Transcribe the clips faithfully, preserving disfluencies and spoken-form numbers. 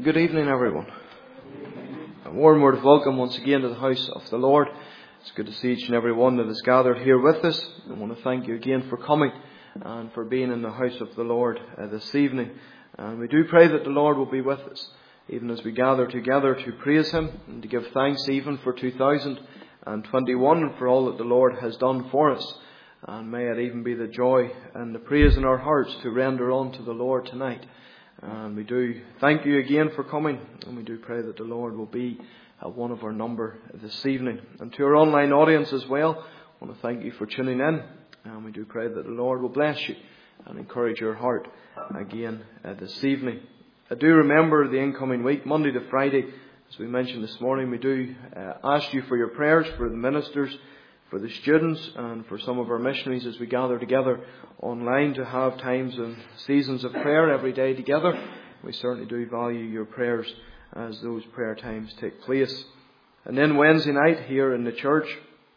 Good evening, everyone. A warm word of welcome once again to the house of the Lord. It's good to see each and every one that is gathered here with us. I want to thank you again for coming and for being in the house of the Lord uh, this evening. And we do pray that the Lord will be with us, even as we gather together to praise Him and to give thanks even for two thousand twenty-one and for all that the Lord has done for us. And may it even be the joy and the praise in our hearts to render unto the Lord tonight. And we do thank you again for coming, and we do pray that the Lord will be at one of our number this evening. And to our online audience as well, I want to thank you for tuning in, and we do pray that the Lord will bless you and encourage your heart again uh, this evening. I do remember the incoming week, Monday to Friday, as we mentioned this morning. We do uh, ask you for your prayers for the ministers, for the students, and for some of our missionaries as we gather together online to have times and seasons of prayer every day together. We certainly do value your prayers as those prayer times take place. And then Wednesday night here in the church,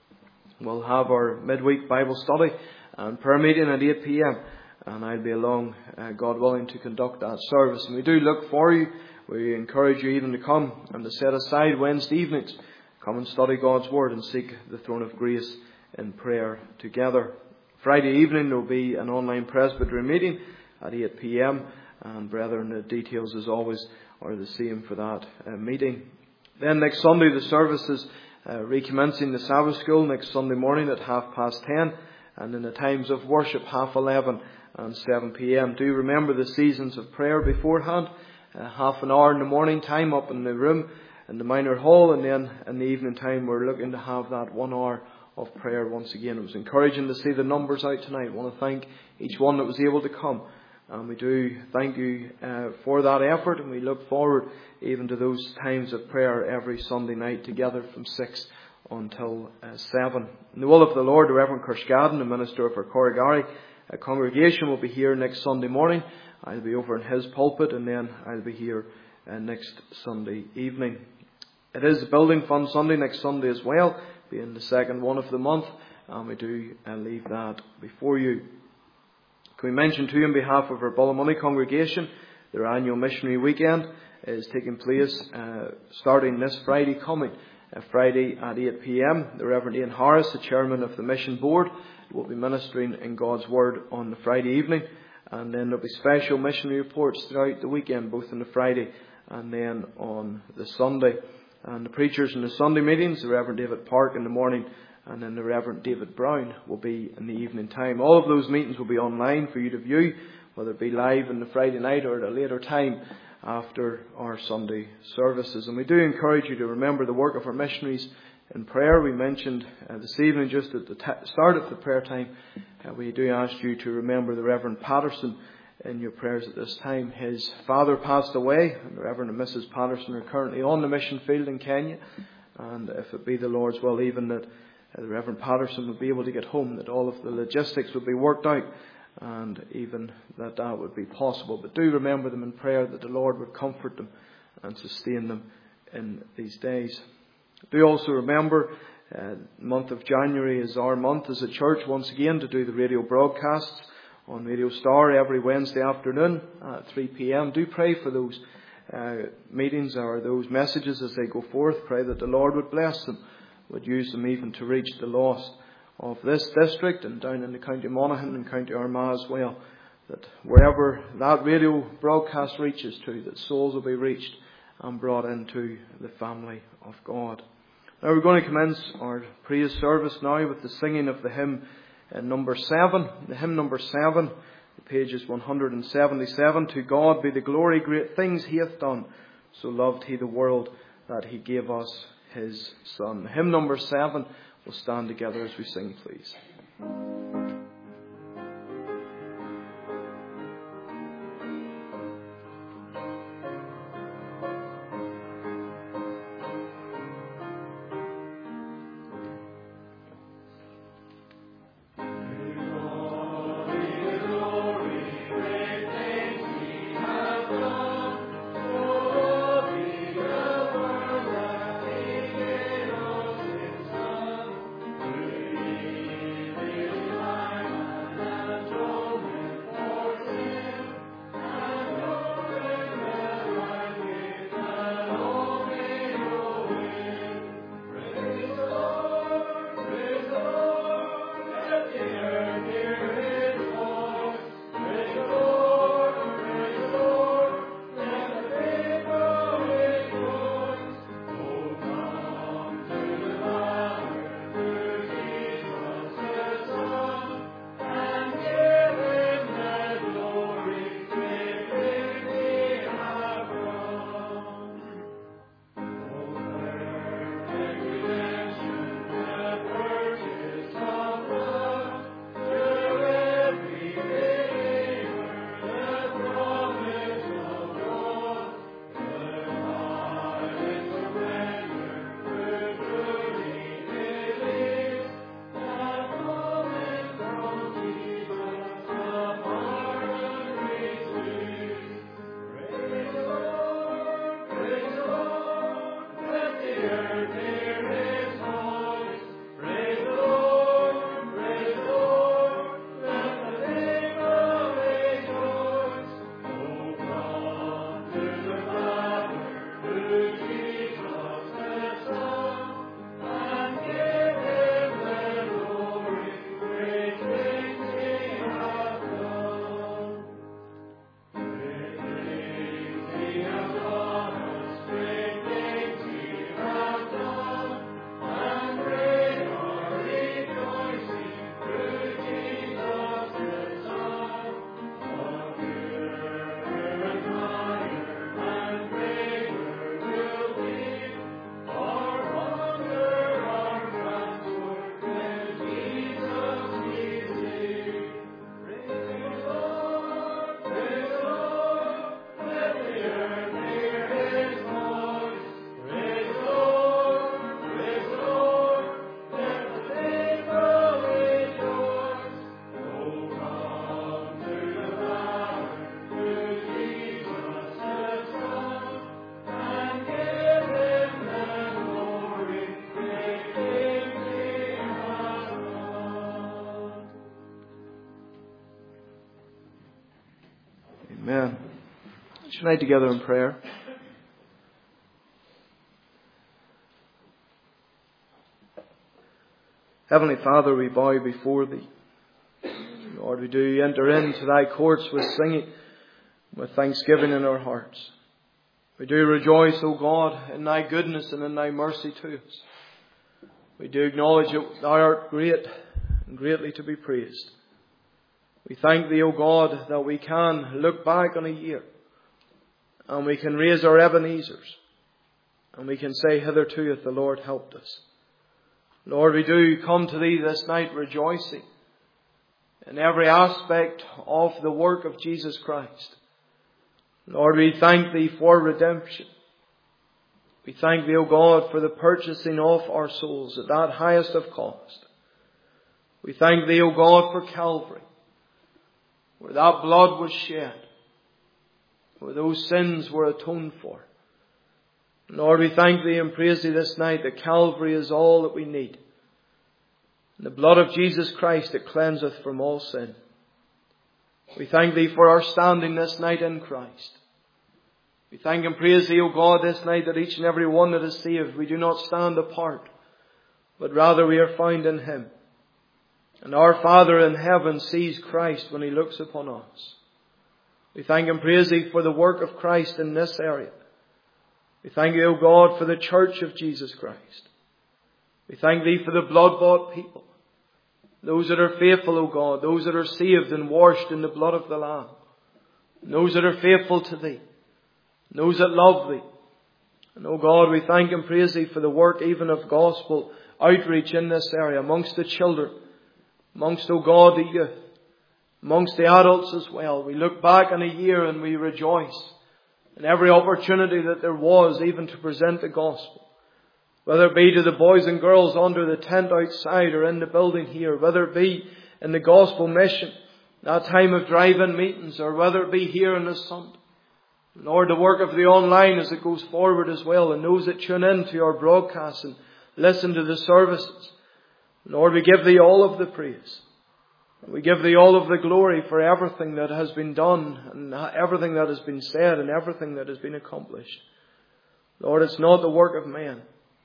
we'll have our midweek Bible study and prayer meeting at eight p.m. And I'll be along, uh, God willing, to conduct that service. And we do look for you. We encourage you even to come and to set aside Wednesday evenings. Come and study God's Word and seek the throne of grace in prayer together. Friday evening there will be an online presbytery meeting at eight p.m. And brethren, the details as always are the same for that uh, meeting. Then next Sunday the services uh, recommencing the Sabbath school next Sunday morning at half past ten. And in the times of worship half eleven and seven p.m. Do remember the seasons of prayer beforehand. Uh, half an hour in the morning time up in the room in the minor hall, and then in the evening time we're looking to have that one hour of prayer once again. It was encouraging to see the numbers out tonight. I want to thank each one that was able to come, and we do thank you uh, for that effort, and we look forward even to those times of prayer every Sunday night together from six until uh, seven. In the will of the Lord, the Reverend Kershgadden, the minister of our Corrigari uh, congregation, will be here next Sunday morning. I'll be over in his pulpit, and then I'll be here uh, next Sunday evening. It is the Building Fund Sunday next Sunday as well, being the second one of the month, and we do uh, leave that before you. Can we mention to you on behalf of our Bullimoney congregation, their annual missionary weekend is taking place uh, starting this Friday coming, uh, Friday at eight p.m. The Reverend Ian Harris, the chairman of the mission board, will be ministering in God's Word on the Friday evening, and then there will be special missionary reports throughout the weekend, both on the Friday and then on the Sunday. And the preachers in the Sunday meetings, the Reverend David Park in the morning, and then the Reverend David Brown will be in the evening time. All of those meetings will be online for you to view, whether it be live on the Friday night or at a later time after our Sunday services. And we do encourage you to remember the work of our missionaries in prayer. We mentioned uh, this evening, just at the t- start of the prayer time, uh, we do ask you to remember the Reverend Patterson in your prayers at this time. His father passed away, and the Reverend and Missus Patterson are currently on the mission field in Kenya. And if it be the Lord's will, even that uh, the Reverend Patterson would be able to get home, that all of the logistics would be worked out, and even that that would be possible. But do remember them in prayer, that the Lord would comfort them and sustain them in these days. Do also remember uh, the month of January is our month as a church once again to do the radio broadcasts on Radio Star every Wednesday afternoon at three p.m. Do pray for those uh, meetings or those messages as they go forth. Pray that the Lord would bless them, would use them even to reach the lost of this district and down in the County Monaghan and County Armagh as well. That wherever that radio broadcast reaches to, that souls will be reached and brought into the family of God. Now we're going to commence our praise service now with the singing of the hymn Uh, number seven, the hymn number seven, page is one hundred seventy-seven. To God be the glory, great things He hath done. So loved He the world that He gave us His Son. Hymn number seven. We'll stand together as we sing, please. Thank you. Amen. Let's unite together in prayer. Heavenly Father, we bow before Thee. Lord, we do enter into Thy courts with singing, with thanksgiving in our hearts. We do rejoice, O God, in Thy goodness and in Thy mercy to us. We do acknowledge that Thou art great and greatly to be praised. We thank Thee, O God, that we can look back on a year and we can raise our Ebenezers and we can say, hitherto hath the Lord helped us. Lord, we do come to Thee this night rejoicing in every aspect of the work of Jesus Christ. Lord, we thank Thee for redemption. We thank Thee, O God, for the purchasing of our souls at that highest of cost. We thank Thee, O God, for Calvary, where that blood was shed, where those sins were atoned for. Lord, we thank Thee and praise Thee this night that Calvary is all that we need. And the blood of Jesus Christ that cleanseth from all sin. We thank Thee for our standing this night in Christ. We thank and praise Thee, O God, this night that each and every one that is saved, we do not stand apart, but rather we are found in Him. And our Father in heaven sees Christ when He looks upon us. We thank and praise Thee for the work of Christ in this area. We thank Thee, O God, for the church of Jesus Christ. We thank Thee for the blood-bought people. Those that are faithful, O God. Those that are saved and washed in the blood of the Lamb. Those that are faithful to Thee. Those that love Thee. And, O God, we thank and praise Thee for the work even of gospel outreach in this area amongst the children. Amongst, O God, the youth. Amongst the adults as well. We look back on a year and we rejoice in every opportunity that there was even to present the gospel. Whether it be to the boys and girls under the tent outside or in the building here. Whether it be in the gospel mission, that time of drive-in meetings, or whether it be here on the Sunday. Lord, the work of the online as it goes forward as well, and those that tune in to our broadcasts and listen to the services. Lord, we give Thee all of the praise. We give Thee all of the glory for everything that has been done and everything that has been said and everything that has been accomplished. Lord, it's not the work of man.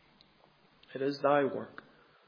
It is Thy work.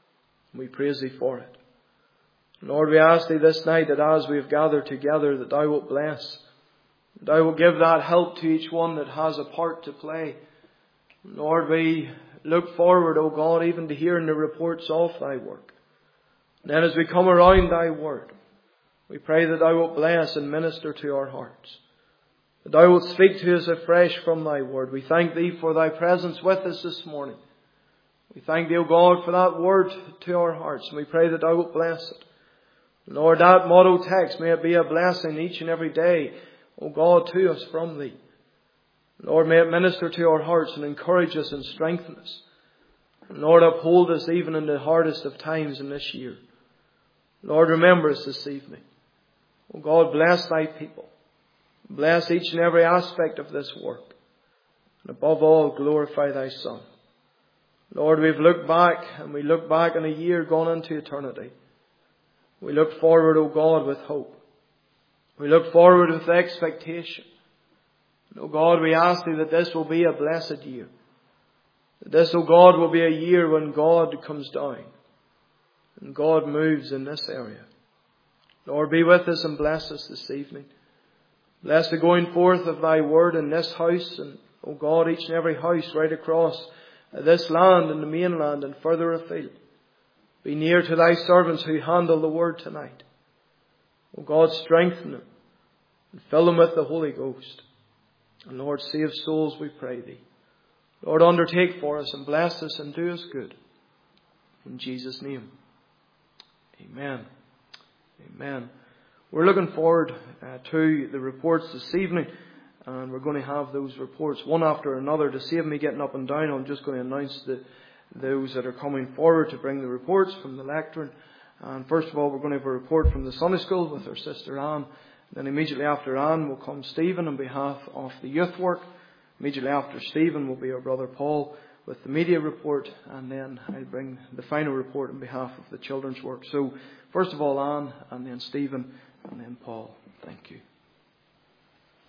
We praise Thee for it. Lord, we ask Thee this night that as we have gathered together, that Thou wilt bless. That Thou wilt give that help to each one that has a part to play. Lord, we look forward, O God, even to hearing the reports of Thy work. And then as we come around Thy word, we pray that Thou wilt bless and minister to our hearts. That Thou wilt speak to us afresh from Thy word. We thank Thee for Thy presence with us this morning. We thank Thee, O God, for that word to our hearts. And we pray that Thou wilt bless it. Lord, that motto text, may it be a blessing each and every day, O God, to us from Thee. Lord, may it minister to our hearts and encourage us and strengthen us. And Lord, uphold us even in the hardest of times in this year. Lord, remember us this evening. O God, bless Thy people. Bless each and every aspect of this work. And above all, glorify Thy Son. Lord, we've looked back and we look back on a year gone into eternity. We look forward, O God, with hope. We look forward with expectation. And, O God, we ask Thee that this will be a blessed year. That this, O God, will be a year when God comes down. And God moves in this area. Lord, be with us and bless us this evening. Bless the going forth of Thy word in this house. And, O God, each and every house right across this land and the mainland and further afield. Be near to Thy servants who handle the word tonight. O God, strengthen them and fill them with the Holy Ghost. And Lord, save souls, we pray Thee. Lord, undertake for us and bless us and do us good. In Jesus' name. Amen. Amen. We're looking forward uh, to the reports this evening. And we're going to have those reports one after another. To save me getting up and down, I'm just going to announce the, those that are coming forward to bring the reports from the lectern. And first of all, we're going to have a report from the Sunday School with our sister Anne. Then immediately after Anne will come Stephen on behalf of the youth work. Immediately after Stephen will be our brother Paul with the media report. And then I'll bring the final report on behalf of the children's work. So first of all Anne, and then Stephen, and then Paul. Thank you.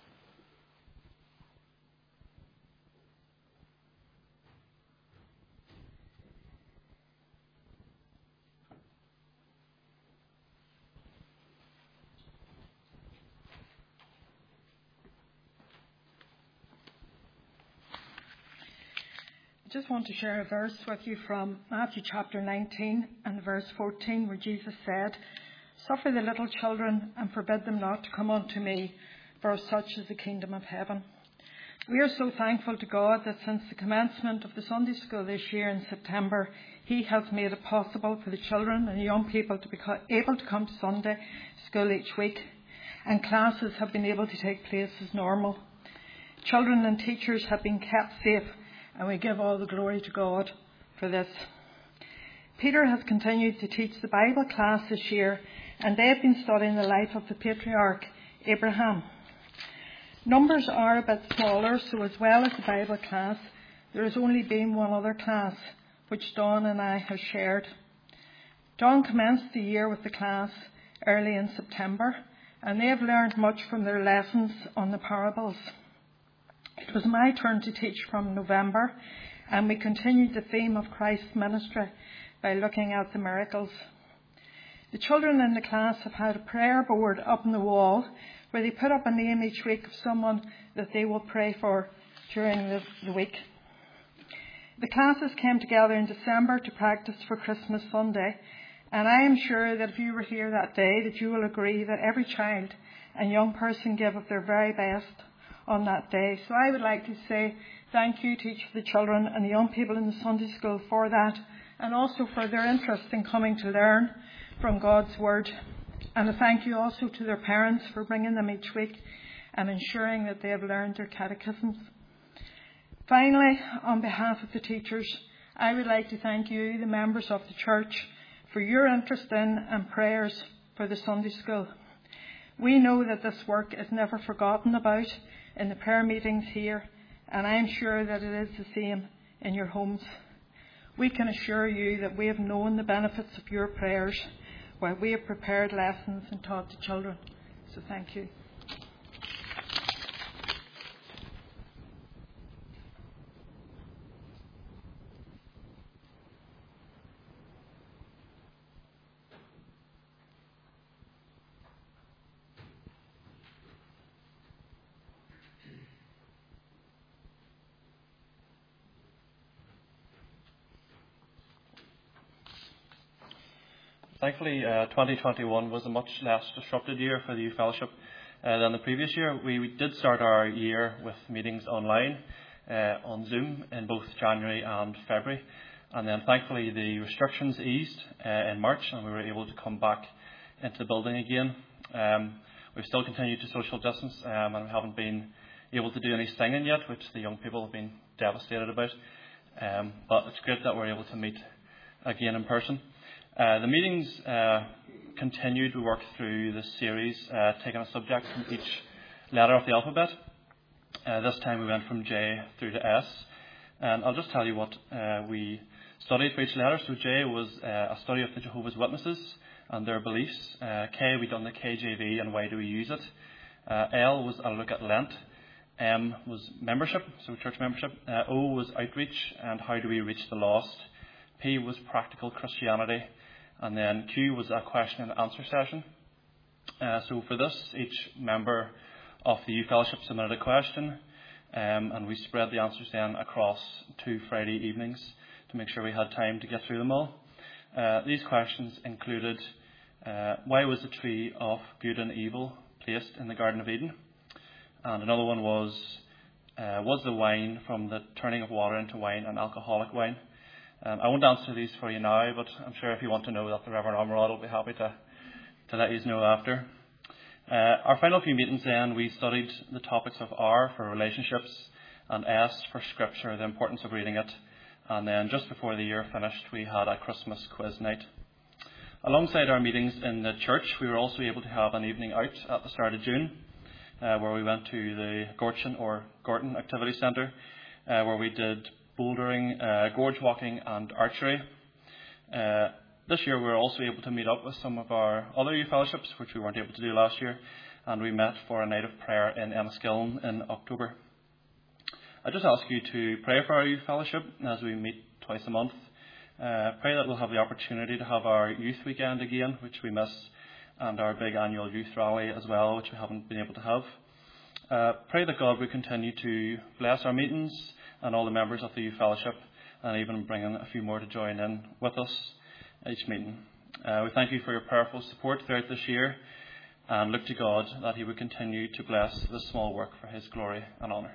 I just want to share a verse with you from Matthew chapter nineteen and verse fourteen, where Jesus said, "Suffer the little children and forbid them not to come unto me, for of such is the kingdom of heaven." We are so thankful to God that since the commencement of the Sunday school this year in September, He has made it possible for the children and young people to be able to come to Sunday school each week, and classes have been able to take place as normal. Children and teachers have been kept safe, and we give all the glory to God for this. Peter has continued to teach the Bible class this year, and they have been studying the life of the patriarch Abraham. Numbers are a bit smaller, so as well as the Bible class, there has only been one other class, which Dawn and I have shared. Dawn commenced the year with the class early in September, and they have learned much from their lessons on the parables. It was my turn to teach from November, and we continued the theme of Christ's ministry by looking at the miracles. The children in the class have had a prayer board up on the wall where they put up a name each week of someone that they will pray for during the, the week. The classes came together in December to practice for Christmas Sunday, and I am sure that if you were here that day that you will agree that every child and young person gave of their very best on that day. So I would like to say thank you to each of the children and the young people in the Sunday school for that, and also for their interest in coming to learn from God's Word. And a thank you also to their parents for bringing them each week and ensuring that they have learned their catechisms. Finally, on behalf of the teachers, I would like to thank you, the members of the church, for your interest in and prayers for the Sunday school. We know that this work is never forgotten about in the prayer meetings here, and I am sure that it is the same in your homes. We can assure you that we have known the benefits of your prayers while we have prepared lessons and taught the children. So thank you. Thankfully, uh, twenty twenty-one was a much less disrupted year for the Youth Fellowship uh, than the previous year. We, we did start our year with meetings online uh, on Zoom in both January and February. And then thankfully the restrictions eased uh, in March and we were able to come back into the building again. Um, we've still continued to social distance um, and we haven't been able to do any singing yet, which the young people have been devastated about. Um, but it's great that we're able to meet again in person. Uh, the meetings uh, continued. We worked through this series, uh, taking a subject from each letter of the alphabet. Uh, this time we went from J through to S. And I'll just tell you what uh, we studied for each letter. So J was uh, a study of the Jehovah's Witnesses and their beliefs. Uh, K, we done the K J V and why do we use it. Uh, L was a look at Lent. M was membership, so church membership. Uh, O was outreach and how do we reach the lost. P was practical Christianity. And then Q was a question and answer session. Uh, so for this, each member of the Youth Fellowship submitted a question, um, and we spread the answers then across two Friday evenings to make sure we had time to get through them all. Uh, these questions included, uh, why was the tree of good and evil placed in the Garden of Eden? And another one was, uh, was the wine from the turning of water into wine an alcoholic wine? Um, I won't answer these for you now, but I'm sure if you want to know that, the Reverend Amrod will be happy to, to let you know after. Uh, our final few meetings then, we studied the topics of R for relationships and S for scripture, the importance of reading it. And then just before the year finished, we had a Christmas quiz night. Alongside our meetings in the church, we were also able to have an evening out at the start of June, uh, where we went to the Gorton or Gorton Activity Centre, uh, where we did bouldering, uh, gorge walking and archery. Uh, this year we were also able to meet up with some of our other youth fellowships, which we weren't able to do last year, and we met for a night of prayer in Enniskillen in October. I just ask you to pray for our youth fellowship as we meet twice a month. Uh, pray that we'll have the opportunity to have our youth weekend again, which we miss, and our big annual youth rally as well, which we haven't been able to have. Uh, pray that God will continue to bless our meetings and all the members of the youth fellowship, and even bringing a few more to join in with us each meeting. Uh, we thank you for your prayerful support throughout this year, and look to God that he would continue to bless this small work for his glory and honour.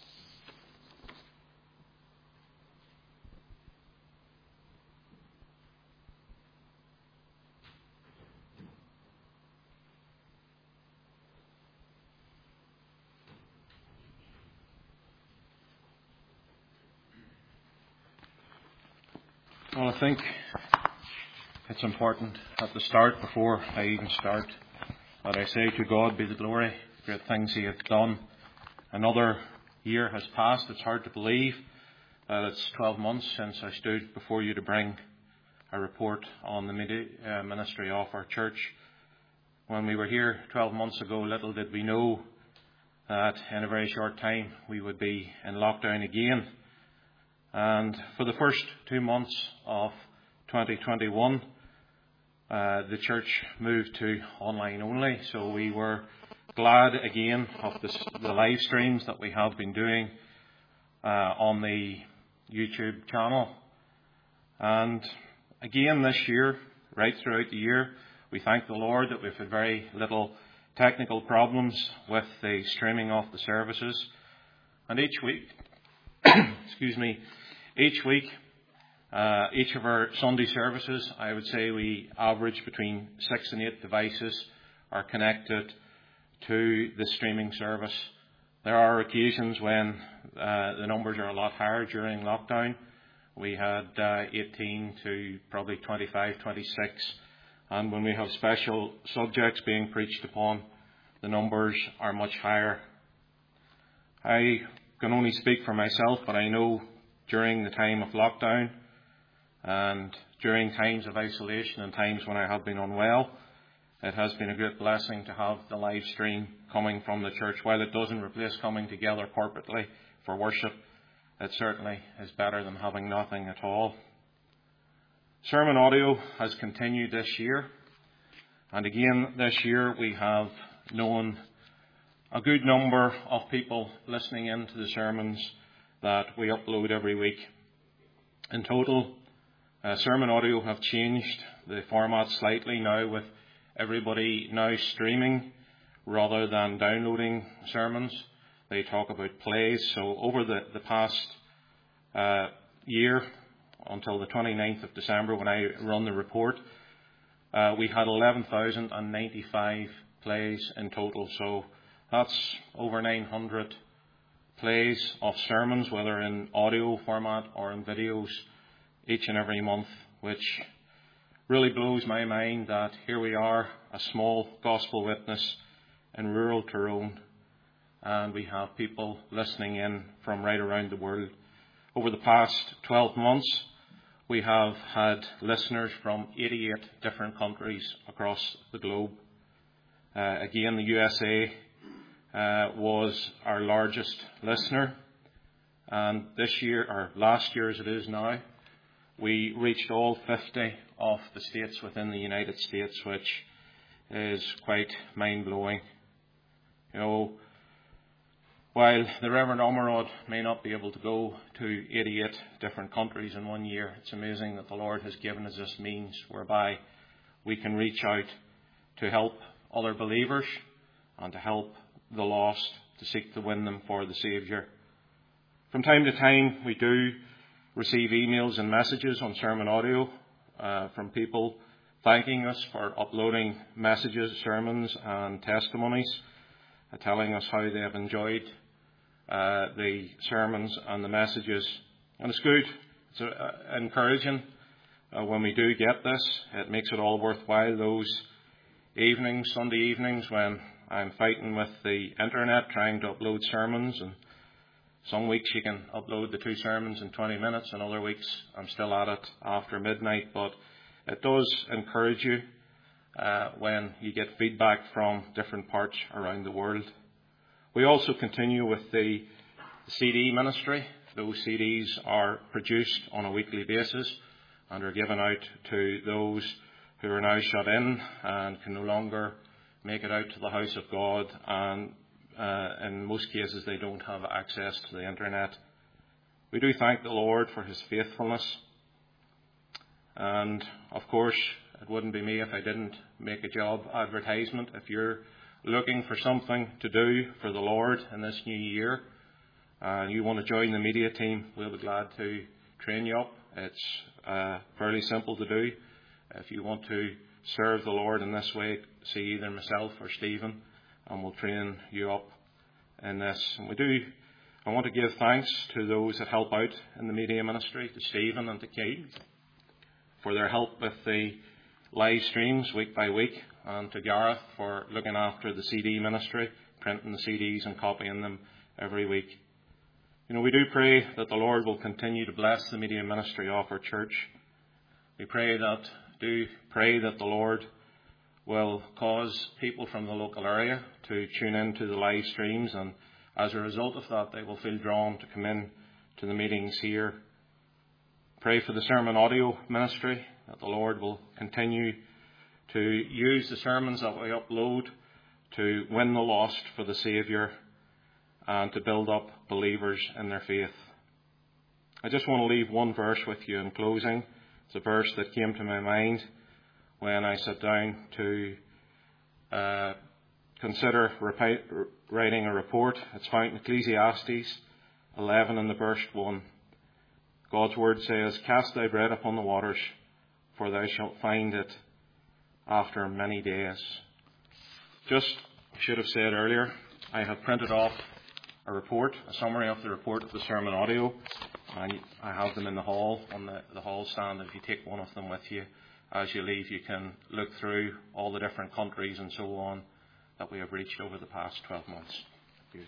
Well, I think it's important at the start, before I even start, that I say to God be the glory, great things he hath done. Another year has passed. It's hard to believe that it's twelve months since I stood before you to bring a report on the ministry of our church. When we were here twelve months ago, little did we know that in a very short time we would be in lockdown again. And for the first two months of twenty twenty-one, uh, the church moved to online only. So we were glad again of this, the live streams that we have been doing uh, on the YouTube channel. And again this year, right throughout the year, we thank the Lord that we've had very little technical problems with the streaming of the services. And each week, excuse me, each week, uh, each of our Sunday services, I would say we average between six and eight devices are connected to the streaming service. There are occasions when uh, the numbers are a lot higher during lockdown. We had uh, eighteen to probably twenty-five, twenty-six. And when we have special subjects being preached upon, the numbers are much higher. I can only speak for myself, but I know during the time of lockdown and during times of isolation and times when I have been unwell, it has been a great blessing to have the live stream coming from the church. While it doesn't replace coming together corporately for worship, it certainly is better than having nothing at all. Sermon audio has continued this year, and again this year we have known a good number of people listening in to the sermons that we upload every week. In total, uh, sermon audio have changed the format slightly now, with everybody now streaming rather than downloading sermons. They talk about plays. So over the, the past uh, year, until the twenty-ninth of December, when I run the report, uh, we had eleven thousand ninety-five plays in total. So that's over nine hundred plays of sermons, whether in audio format or in videos, each and every month, which really blows my mind that here we are, a small gospel witness in rural Tyrone, and we have people listening in from right around the world. Over the past twelve months, we have had listeners from eighty-eight different countries across the globe. Uh, again, the U S A Uh, was our largest listener, and this year, or last year as it is now, we reached all fifty of the states within the United States, which is quite mind-blowing. You know, while the Reverend Omerod may not be able to go to eighty-eight different countries in one year, it's amazing that the Lord has given us this means whereby we can reach out to help other believers and to help the lost, to seek to win them for the Saviour. From time to time, we do receive emails and messages on sermon audio uh, from people thanking us for uploading messages, sermons and testimonies, uh, telling us how they have enjoyed uh, the sermons and the messages. And it's good, it's uh, encouraging uh, when we do get this. It makes it all worthwhile, those evenings, Sunday evenings, when I'm fighting with the internet trying to upload sermons, and some weeks you can upload the two sermons in twenty minutes, and other weeks I'm still at it after midnight. But it does encourage you uh, when you get feedback from different parts around the world. We also continue with the C D ministry. Those C Ds are produced on a weekly basis and are given out to those who are now shut in and can no longer make it out to the house of God, and uh, in most cases they don't have access to the internet. We do thank the Lord for his faithfulness. And of course, it wouldn't be me if I didn't make a job advertisement. If you're looking for something to do for the Lord in this new year, and you want to join the media team, we'll be glad to train you up. It's uh, fairly simple to do. If you want to serve the Lord in this way, see either myself or Stephen, and we'll train you up in this. And we do. I want to give thanks to those that help out in the media ministry, to Stephen and to Kate, for their help with the live streams week by week, and to Gareth for looking after the C D ministry, printing the C Ds and copying them every week. You know, we do pray that the Lord will continue to bless the media ministry of our church. We pray that, do pray that the Lord will cause people from the local area to tune in to the live streams, and as a result of that, they will feel drawn to come in to the meetings here. Pray for the sermon audio ministry, that the Lord will continue to use the sermons that we upload to win the lost for the Saviour and to build up believers in their faith. I just want to leave one verse with you in closing. It's a verse that came to my mind when I sat down to uh, consider repi- writing a report. It's found in Ecclesiastes eleven and the verse one. God's word says, "Cast thy bread upon the waters, for thou shalt find it after many days." Just, I should have said earlier, I have printed off a report, a summary of the report of the sermon audio, and I have them in the hall, on the, the hall stand. If you take one of them with you as you leave, you can look through all the different countries and so on that we have reached over the past twelve months. Thank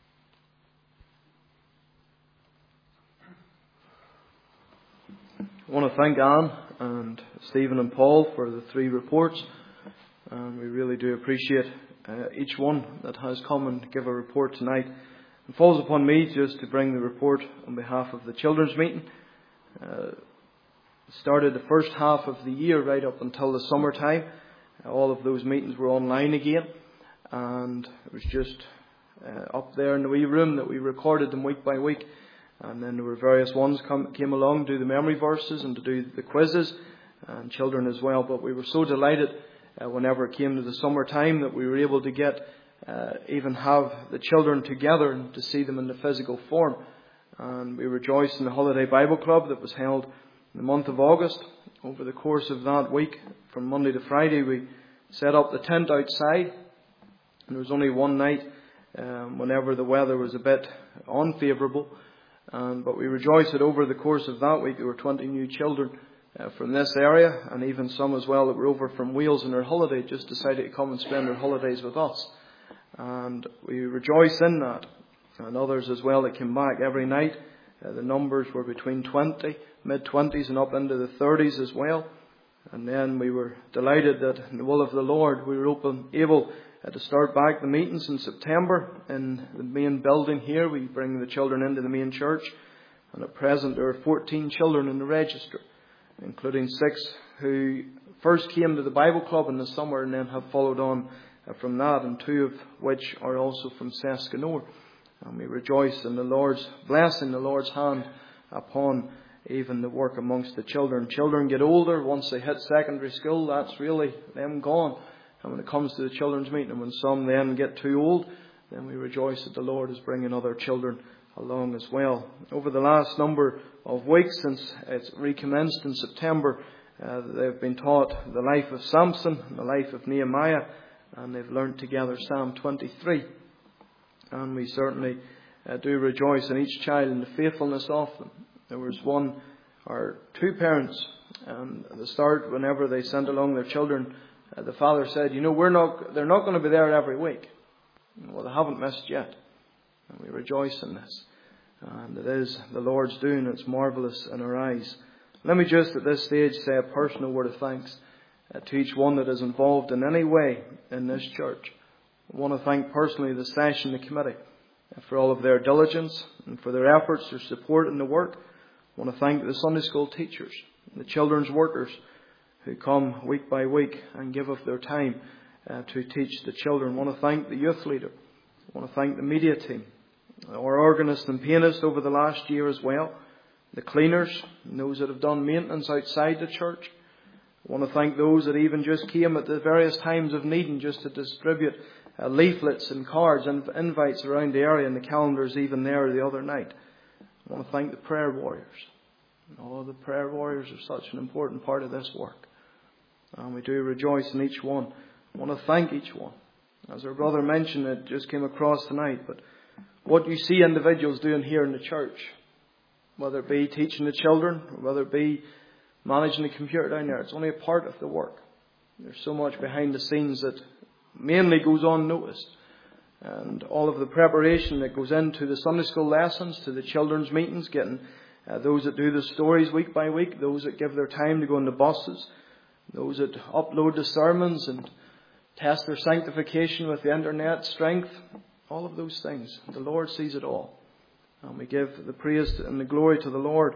you. I want to thank Anne and Stephen and Paul for the three reports. And we really do appreciate uh, each one that has come and give a report tonight. It falls upon me just to bring the report on behalf of the children's meeting. Uh, started the first half of the year right up until the summertime. Uh, all of those meetings were online again. And it was just uh, up there in the wee room that we recorded them week by week. And then there were various ones come, came along to do the memory verses and to do the quizzes, and children as well. But we were so delighted uh, whenever it came to the summertime that we were able to get uh, even have the children together and to see them in the physical form. And we rejoiced in the Holiday Bible Club that was held in the month of August. Over the course of that week, from Monday to Friday, we set up the tent outside. And there was only one night um, whenever the weather was a bit unfavourable. Um, but we rejoiced that over the course of that week there were twenty new children uh, from this area, and even some as well that were over from Wales on their holiday, just decided to come and spend their holidays with us. And we rejoice in that. And others as well that came back every night. Uh, the numbers were between twenty, mid-twenties and up into the thirties as well. And then we were delighted that in the will of the Lord we were open, able uh, to start back the meetings in September in the main building here. We bring the children into the main church. And at present there are fourteen children in the register, including six who first came to the Bible Club in the summer and then have followed on uh, from that, and two of which are also from Seskinore. And we rejoice in the Lord's blessing, the Lord's hand upon even the work amongst the children. Children get older. Once they hit secondary school, that's really them gone. And when it comes to the children's meeting, and when some then get too old, then we rejoice that the Lord is bringing other children along as well. Over the last number of weeks, since it's recommenced in September, uh, they've been taught the life of Samson, the life of Nehemiah, and they've learnt together Psalm twenty-three. And we certainly uh, do rejoice in each child and the faithfulness of them. There was one or two parents, and at the start, whenever they sent along their children, uh, the father said, "You know, we're not. They're not going to be there every week." Well, they haven't missed yet, and we rejoice in this. And it is the Lord's doing. It's marvellous in our eyes. Let me just at this stage say a personal word of thanks uh, to each one that is involved in any way in this church. I want to thank personally the session, the committee, for all of their diligence and for their efforts, their support in the work. I want to thank the Sunday school teachers, the children's workers who come week by week and give of their time uh, to teach the children. I want to thank the youth leader. I want to thank the media team. our organist and pianist over the last year as well, the cleaners, and those that have done maintenance outside the church. I want to thank those that even just came at the various times of needing just to distribute uh, leaflets and cards and invites around the area, and the calendars even there the other night. I want to thank the prayer warriors. Oh, the prayer warriors are such an important part of this work. And we do rejoice in each one. I want to thank each one. As our brother mentioned, it just came across tonight, but what you see individuals doing here in the church, whether it be teaching the children, or whether it be managing the computer down there, it's only a part of the work. There's so much behind the scenes that mainly goes unnoticed. And all of the preparation that goes into the Sunday school lessons, to the children's meetings, getting uh, those that do the stories week by week, those that give their time to go on the buses, those that upload the sermons and test their sanctification with the internet strength, all of those things. The Lord sees it all. And we give the praise and the glory to the Lord.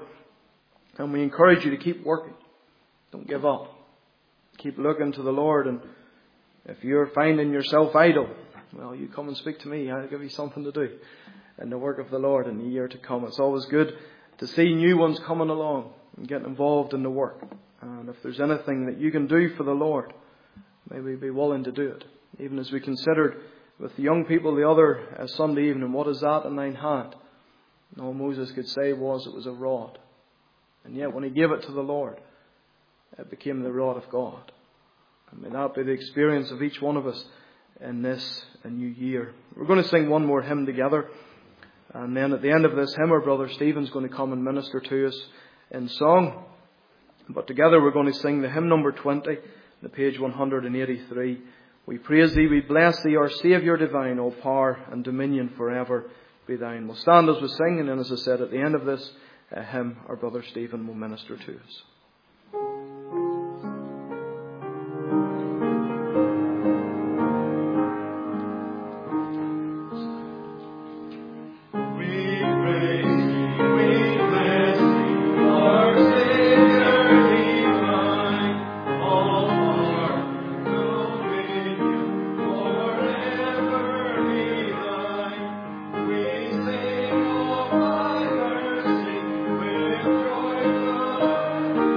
And we encourage you to keep working. Don't give up. Keep looking to the Lord. And if you're finding yourself idle, well, you come and speak to me. I'll give you something to do in the work of the Lord in the year to come. It's always good to see new ones coming along and getting involved in the work. And if there's anything that you can do for the Lord, may we be willing to do it. Even as we considered with the young people the other uh, Sunday evening, what is that in thine hand? And all Moses could say was it was a rod. And yet when he gave it to the Lord, it became the rod of God. And may that be the experience of each one of us in this a new year. We're going to sing one more hymn together. And then at the end of this hymn, our brother Stephen's going to come and minister to us in song. But together we're going to sing the hymn number twenty, the page one hundred eighty-three. We praise thee, we bless thee, our Saviour divine, all power and dominion forever be thine. We'll stand as we sing, and then as I said, at the end of this uh, hymn, our brother Stephen will minister to us. Thank you.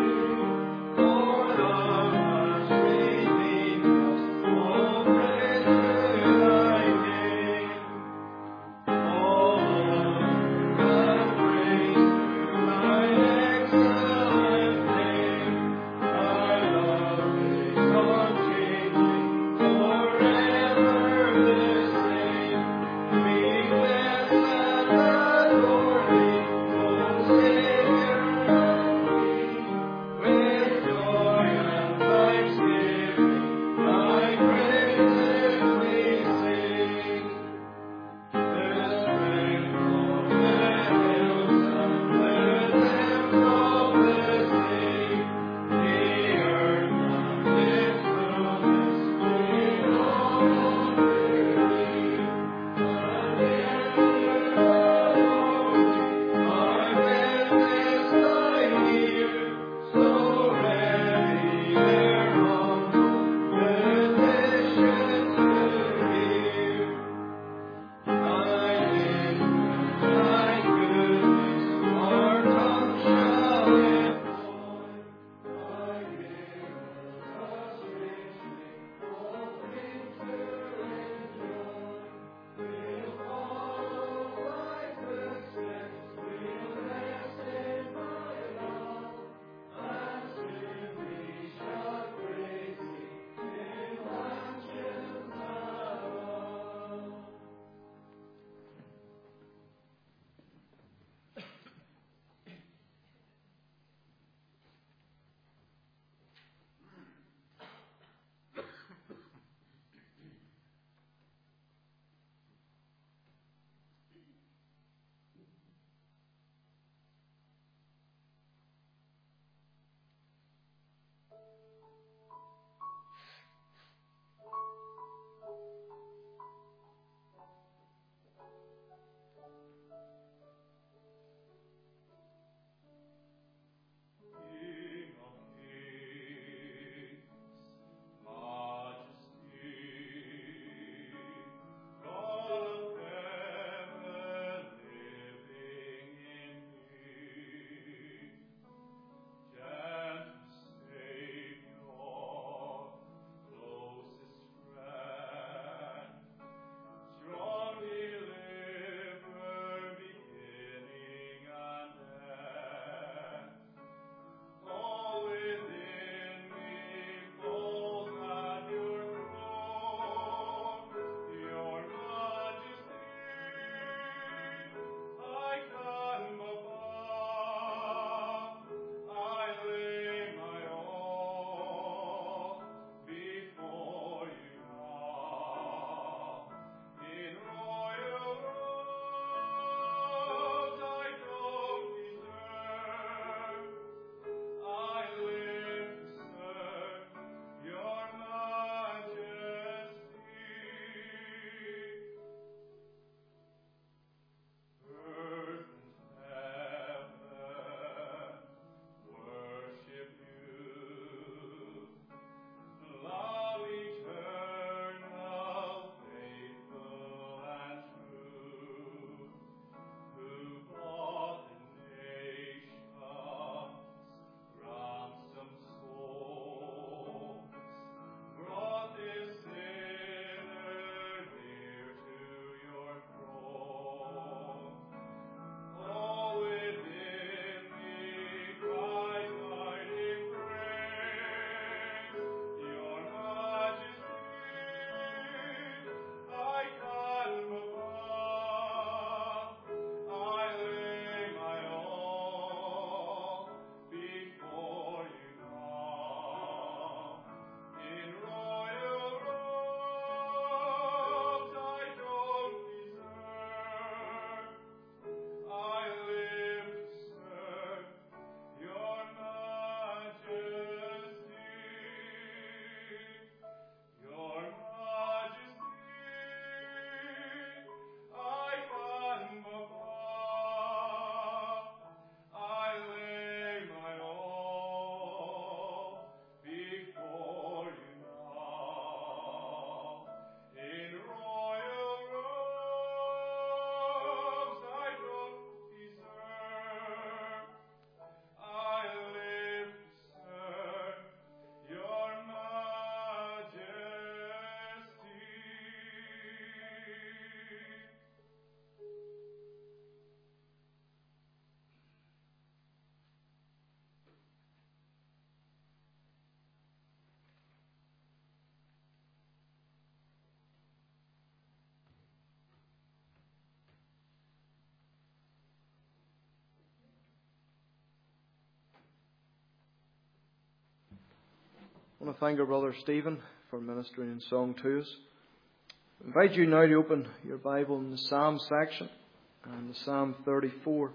I want to thank our brother Stephen for ministering in song to us. I invite you now to open your Bible in the Psalm section and the Psalm thirty-four.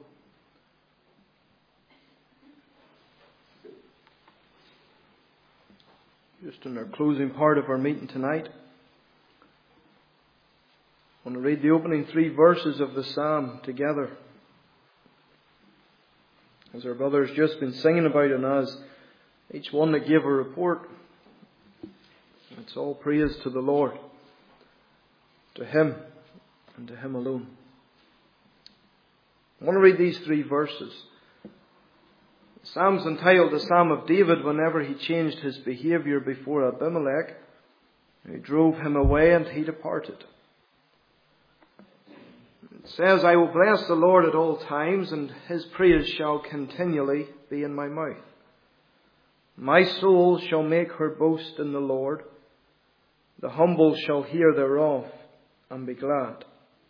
Just in our closing part of our meeting tonight, I want to read the opening three verses of the Psalm together. As our brother's just been singing about, and as each one that gave a report, it's all praise to the Lord, to Him and to Him alone. I want to read these three verses. The Psalm's entitled the Psalm of David whenever he changed his behaviour before Abimelech, who drove him away and he departed. It says, I will bless the Lord at all times, and His praise shall continually be in my mouth. My soul shall make her boast in the Lord. The humble shall hear thereof and be glad.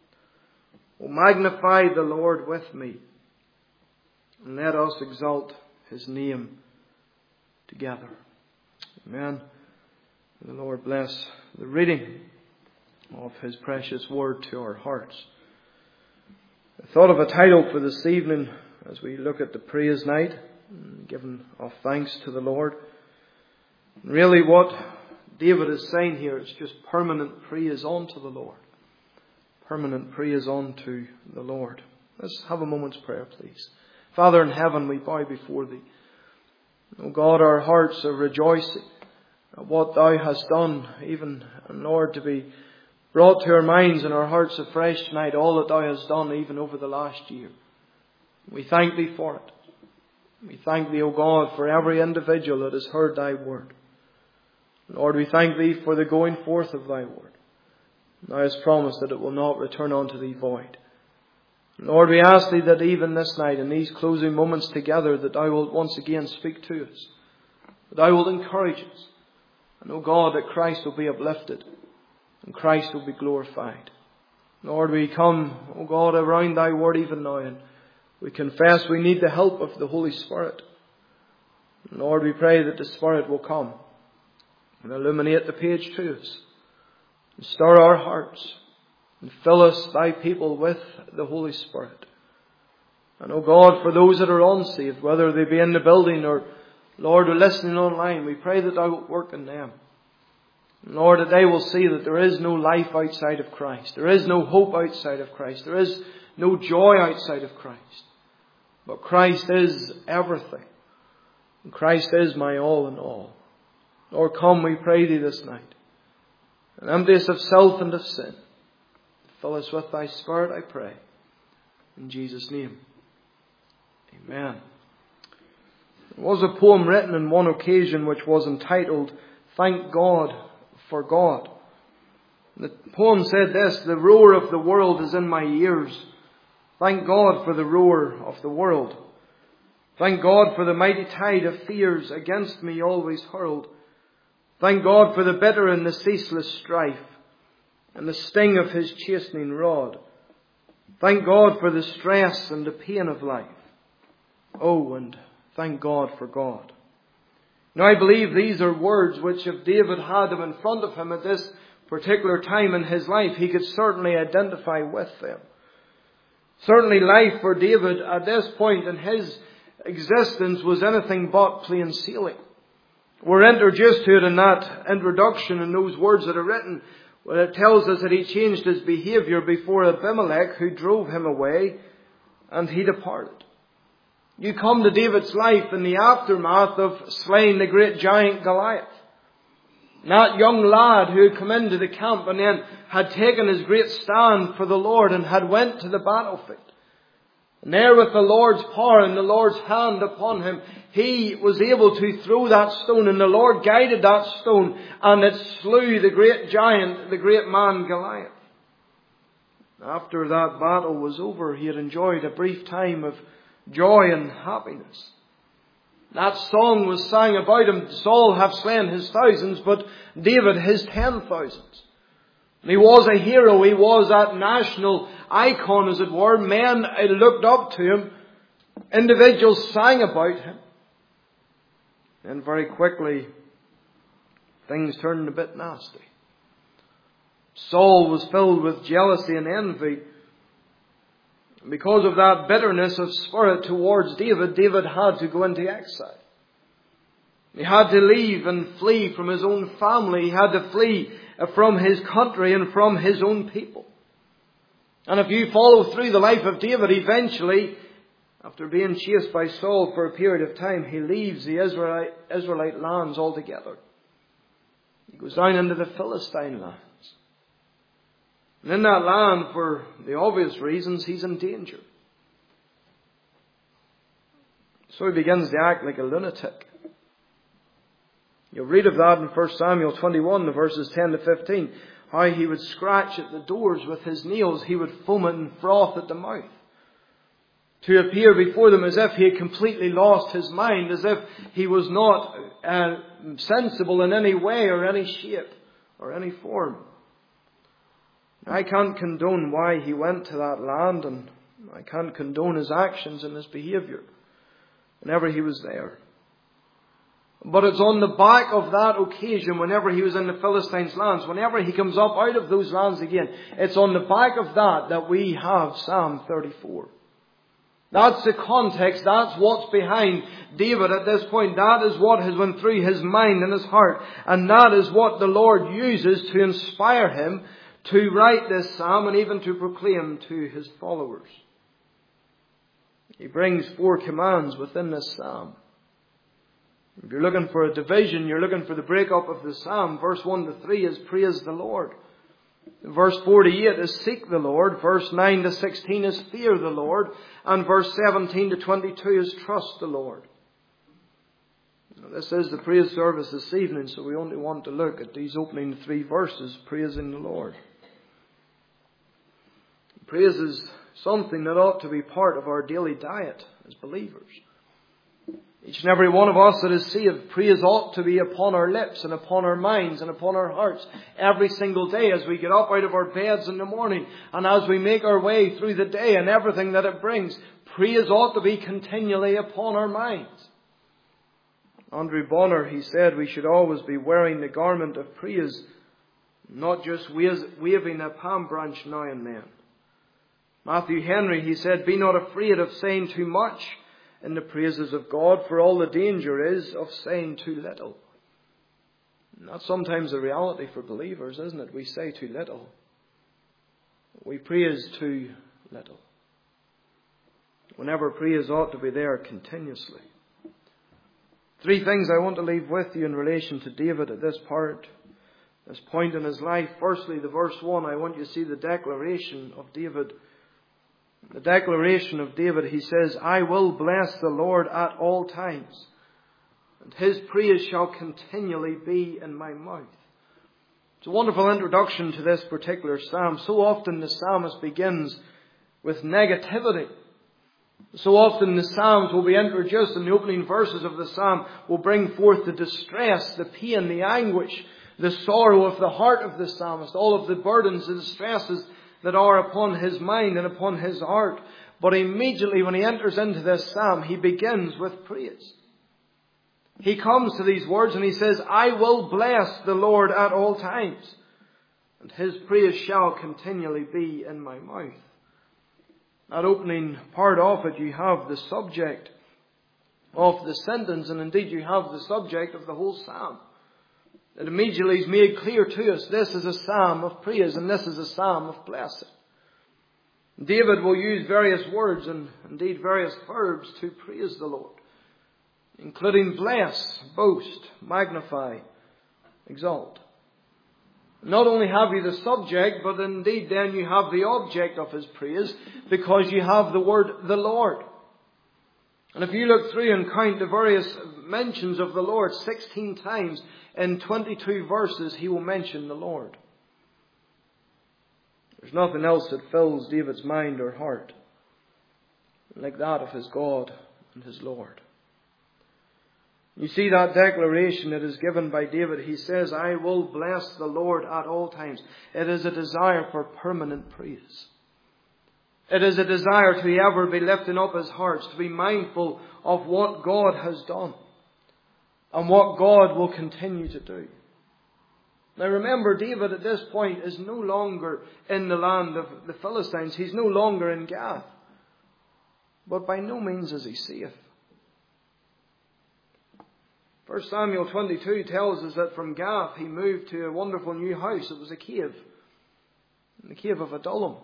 O magnify the Lord with me, and let us exalt His name together. Amen. May the Lord bless the reading of His precious word to our hearts. I thought of a title for this evening as we look at the praise night, giving of thanks to the Lord. And really what David is saying here is just permanent praise unto the Lord. Permanent praise unto the Lord. Let's have a moment's prayer, please. Father in heaven, we bow before Thee. O God, our hearts are rejoicing at what Thou hast done, even, and Lord, to be brought to our minds and our hearts afresh tonight, all that Thou hast done even over the last year. We thank Thee for it. We thank Thee, O God, for every individual that has heard Thy word. Lord, we thank Thee for the going forth of Thy word. Thou hast promised that it will not return unto Thee void. Lord, we ask Thee that even this night, in these closing moments together, that Thou wilt once again speak to us. That Thou wilt encourage us. And, O God, that Christ will be uplifted. And Christ will be glorified. Lord, we come, O God, around Thy word even now, and we confess we need the help of the Holy Spirit. And Lord, we pray that the Spirit will come and illuminate the page to us, and stir our hearts, and fill us, Thy people, with the Holy Spirit. And, O God, for those that are unsaved, whether they be in the building or, Lord, are listening online, we pray that Thou wilt work in them. And Lord, that they will see that there is no life outside of Christ. There is no hope outside of Christ. There is no joy outside of Christ. But Christ is everything. And Christ is my all in all. Lord, come, we pray Thee this night. And empty us of self and of sin. Fill us with Thy Spirit, I pray. In Jesus' name. Amen. There was a poem written on one occasion which was entitled, Thank God for God. The poem said this, the roar of the world is in my ears. Thank God for the roar of the world. Thank God for the mighty tide of fears against me always hurled. Thank God for the bitter and the ceaseless strife, and the sting of His chastening rod. Thank God for the stress and the pain of life. Oh, and thank God for God. Now I believe these are words which, if David had them in front of him at this particular time in his life, he could certainly identify with them. Certainly life for David at this point in his existence was anything but plain sailing. We're introduced to it in that introduction in those words that are written, where it tells us that he changed his behaviour before Abimelech, who drove him away, and he departed. You come to David's life in the aftermath of slaying the great giant Goliath. That young lad who had come into the camp and then had taken his great stand for the Lord and had went to the battlefield. And there with the Lord's power and the Lord's hand upon him, he was able to throw that stone, and the Lord guided that stone, and it slew the great giant, the great man Goliath. After that battle was over, he had enjoyed a brief time of joy and happiness. That song was sang about him. Saul hath slain his thousands, but David his ten thousands. He was a hero. He was that national icon, as it were. Men looked up to him. Individuals sang about him. And very quickly, things turned a bit nasty. Saul was filled with jealousy and envy. Because of that bitterness of spirit towards David, David had to go into exile. He had to leave and flee from his own family. He had to flee from his country and from his own people. And if you follow through the life of David, eventually, after being chased by Saul for a period of time, he leaves the Israelite, Israelite lands altogether. He goes down into the Philistine lands. And in that land, for the obvious reasons, he's in danger. So he begins to act like a lunatic. You'll read of that in First Samuel twenty-one, the verses ten to fifteen. How he would scratch at the doors with his nails. He would foam it and froth at the mouth, to appear before them as if he had completely lost his mind, as if he was not uh, sensible in any way or any shape or any form. I can't condone why he went to that land, and I can't condone his actions and his behaviour whenever he was there. But it's on the back of that occasion, whenever he was in the Philistines' lands, whenever he comes up out of those lands again, it's on the back of that that we have Psalm thirty-four. That's the context, that's what's behind David at this point. That is what has went through his mind and his heart. And that is what the Lord uses to inspire him to write this psalm and even to proclaim to his followers. He brings four commands within this psalm. If you're looking for a division, you're looking for the breakup of the psalm. Verse one to three is praise the Lord. Verse four to eight is seek the Lord. Verse nine to sixteen is fear the Lord. And verse seventeen to twenty-two is trust the Lord. Now, this is the praise service this evening, so we only want to look at these opening three verses, praising the Lord. Praise is something that ought to be part of our daily diet as believers. Each and every one of us that is saved, praise ought to be upon our lips and upon our minds and upon our hearts every single day as we get up out of our beds in the morning and as we make our way through the day and everything that it brings. Praise ought to be continually upon our minds. Andrew Bonner, he said, we should always be wearing the garment of praise, not just waving a palm branch now and then. Matthew Henry, he said, be not afraid of saying too much in the praises of God, for all the danger is of saying too little. And that's sometimes the reality for believers, isn't it? We say too little. We praise too little. Whenever praise ought to be there continuously. Three things I want to leave with you in relation to David at this part, this point in his life. Firstly, the verse one, I want you to see the declaration of David. The declaration of David, he says, I will bless the Lord at all times, and his praise shall continually be in my mouth. It's a wonderful introduction to this particular psalm. So often the psalmist begins with negativity. So often the psalms will be introduced, and the opening verses of the psalm will bring forth the distress, the pain, the anguish, the sorrow of the heart of the psalmist, all of the burdens, the distresses that are upon his mind and upon his heart. But immediately when he enters into this psalm, he begins with praise. He comes to these words and he says, I will bless the Lord at all times, and his praise shall continually be in my mouth. That opening part of it, you have the subject of the sentence, and indeed you have the subject of the whole psalm. It immediately is made clear to us, this is a psalm of praise and this is a psalm of blessing. David will use various words and indeed various verbs to praise the Lord, including bless, boast, magnify, exalt. Not only have you the subject, but indeed then you have the object of his praise, because you have the word the Lord. And if you look through and count the various mentions of the Lord, sixteen times in twenty-two verses he will mention the Lord. There's nothing else that fills David's mind or heart like that of his God and his Lord. You see that declaration that is given by David. He says, I will bless the Lord at all times. It is a desire for permanent praise. It is a desire to ever be lifting up his hearts, to be mindful of what God has done and what God will continue to do. Now remember, David at this point is no longer in the land of the Philistines. He's no longer in Gath. But by no means is he safe. First Samuel twenty-two tells us that from Gath he moved to a wonderful new house. It was a cave. In the cave of Adullam.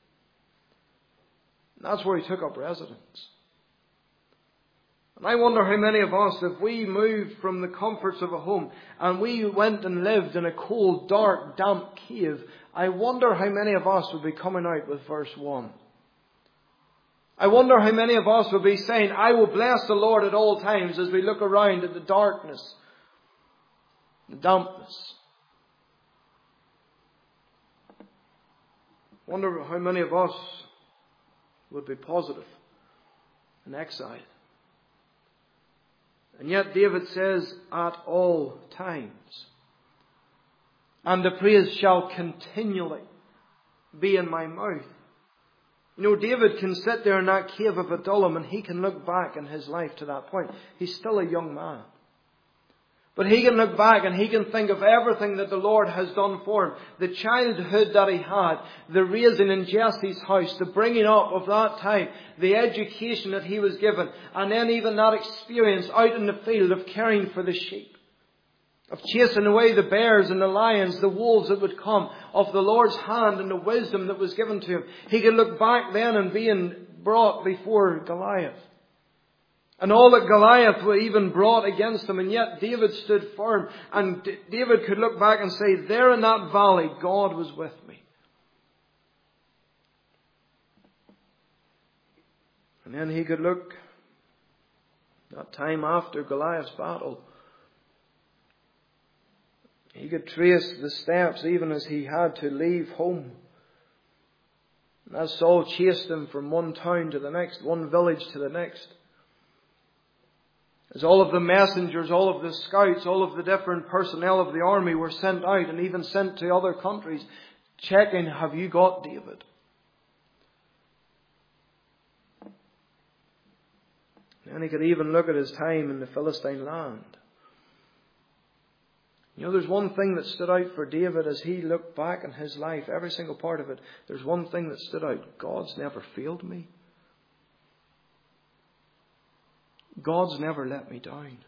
And that's where he took up residence. And I wonder how many of us, if we moved from the comforts of a home and we went and lived in a cold, dark, damp cave, I wonder how many of us would be coming out with verse one. I wonder how many of us would be saying, I will bless the Lord at all times, as we look around at the darkness, the dampness. I wonder how many of us would be positive and excited. And yet David says, at all times. And the praise shall continually be in my mouth. You know, David can sit there in that cave of Adullam and he can look back in his life to that point. He's still a young man. But he can look back and he can think of everything that the Lord has done for him. The childhood that he had, the raising in Jesse's house, the bringing up of that time, the education that he was given, and then even that experience out in the field of caring for the sheep, of chasing away the bears and the lions, the wolves that would come, of the Lord's hand and the wisdom that was given to him. He can look back then and being brought before Goliath. And all that Goliath was even brought against him. And yet David stood firm. And D- David could look back and say, there in that valley, God was with me. And then he could look that time after Goliath's battle. He could trace the steps even as he had to leave home. And as Saul chased him from one town to the next, one village to the next. As all of the messengers, all of the scouts, all of the different personnel of the army were sent out and even sent to other countries, checking, have you got David? And he could even look at his time in the Philistine land. You know, there's one thing that stood out for David as he looked back in his life, every single part of it. There's one thing that stood out. God's never failed me. God's never let me down.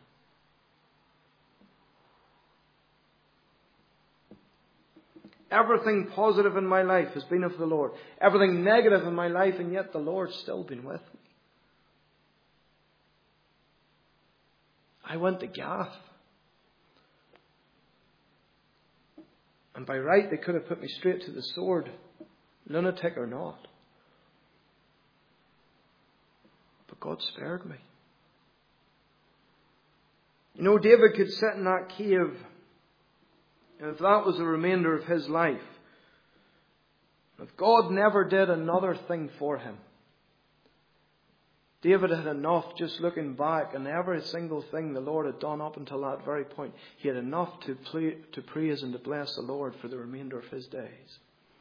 Everything positive in my life has been of the Lord. Everything negative in my life, and yet the Lord's still been with me. I went to Gath. And by right, they could have put me straight to the sword, lunatic or not. But God spared me. You know, David could sit in that cave, and if that was the remainder of his life, if God never did another thing for him, David had enough just looking back on every single thing the Lord had done up until that very point. He had enough to, play, to praise and to bless the Lord for the remainder of his days.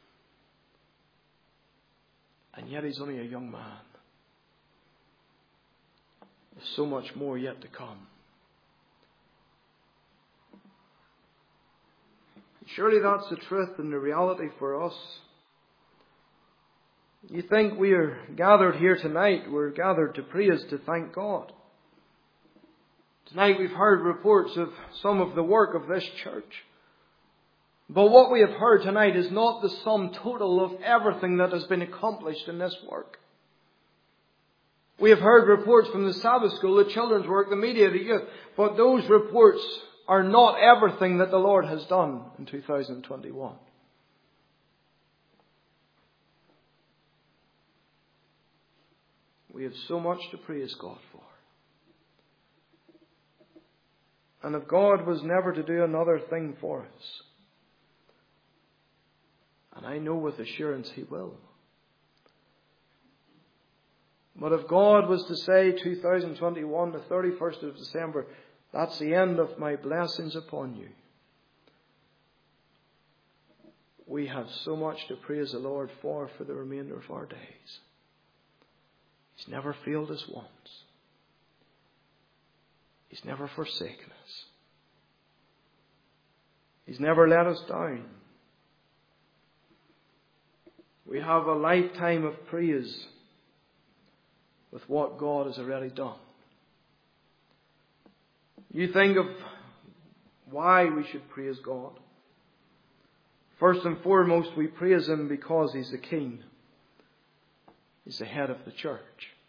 And yet he's only a young man. There's so much more yet to come. Surely that's the truth and the reality for us. You think we are gathered here tonight, we're gathered to praise, to thank God. Tonight we've heard reports of some of the work of this church. But what we have heard tonight is not the sum total of everything that has been accomplished in this work. We have heard reports from the Sabbath school, the children's work, the media, the youth. But those reports are not everything that the Lord has done in two thousand twenty-one. We have so much to praise God for. And if God was never to do another thing for us, and I know with assurance He will, but if God was to say two thousand twenty-one, the thirty-first of December, that's the end of my blessings upon you, we have so much to praise the Lord for for the remainder of our days. He's never failed us once. He's never forsaken us. He's never let us down. We have a lifetime of praise with what God has already done. You think of why we should praise God. First and foremost, we praise Him because He's the King. He's the head of the church.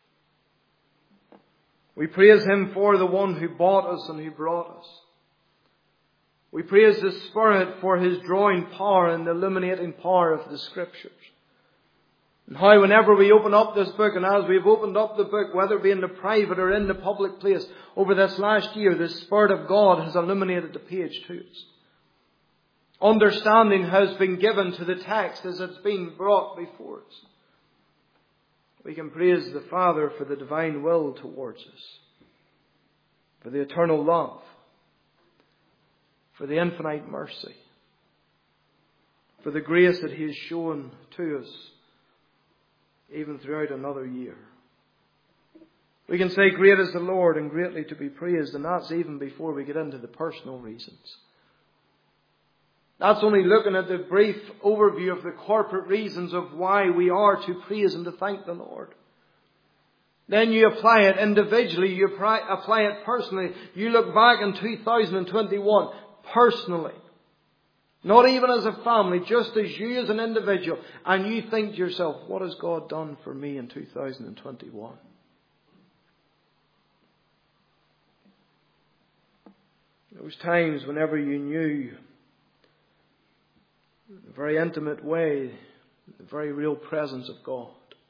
We praise Him for the one who bought us and who brought us. We praise the Spirit for His drawing power and the illuminating power of the Scriptures. And how whenever we open up this book, and as we've opened up the book, whether it be in the private or in the public place, over this last year, the Spirit of God has illuminated the page to us. Understanding has been given to the text as it's been brought before us. We can praise the Father for the divine will towards us, for the eternal love, for the infinite mercy, for the grace that He has shown to us even throughout another year. We can say, great is the Lord and greatly to be praised, and that's even before we get into the personal reasons. That's only looking at the brief overview of the corporate reasons of why we are to praise and to thank the Lord. Then you apply it individually, you apply it personally. You look back in two thousand twenty-one personally. Not even as a family, just as you as an individual. And you think to yourself, what has God done for me in two thousand twenty-one? Those times whenever you knew in a very intimate way the very real presence of God.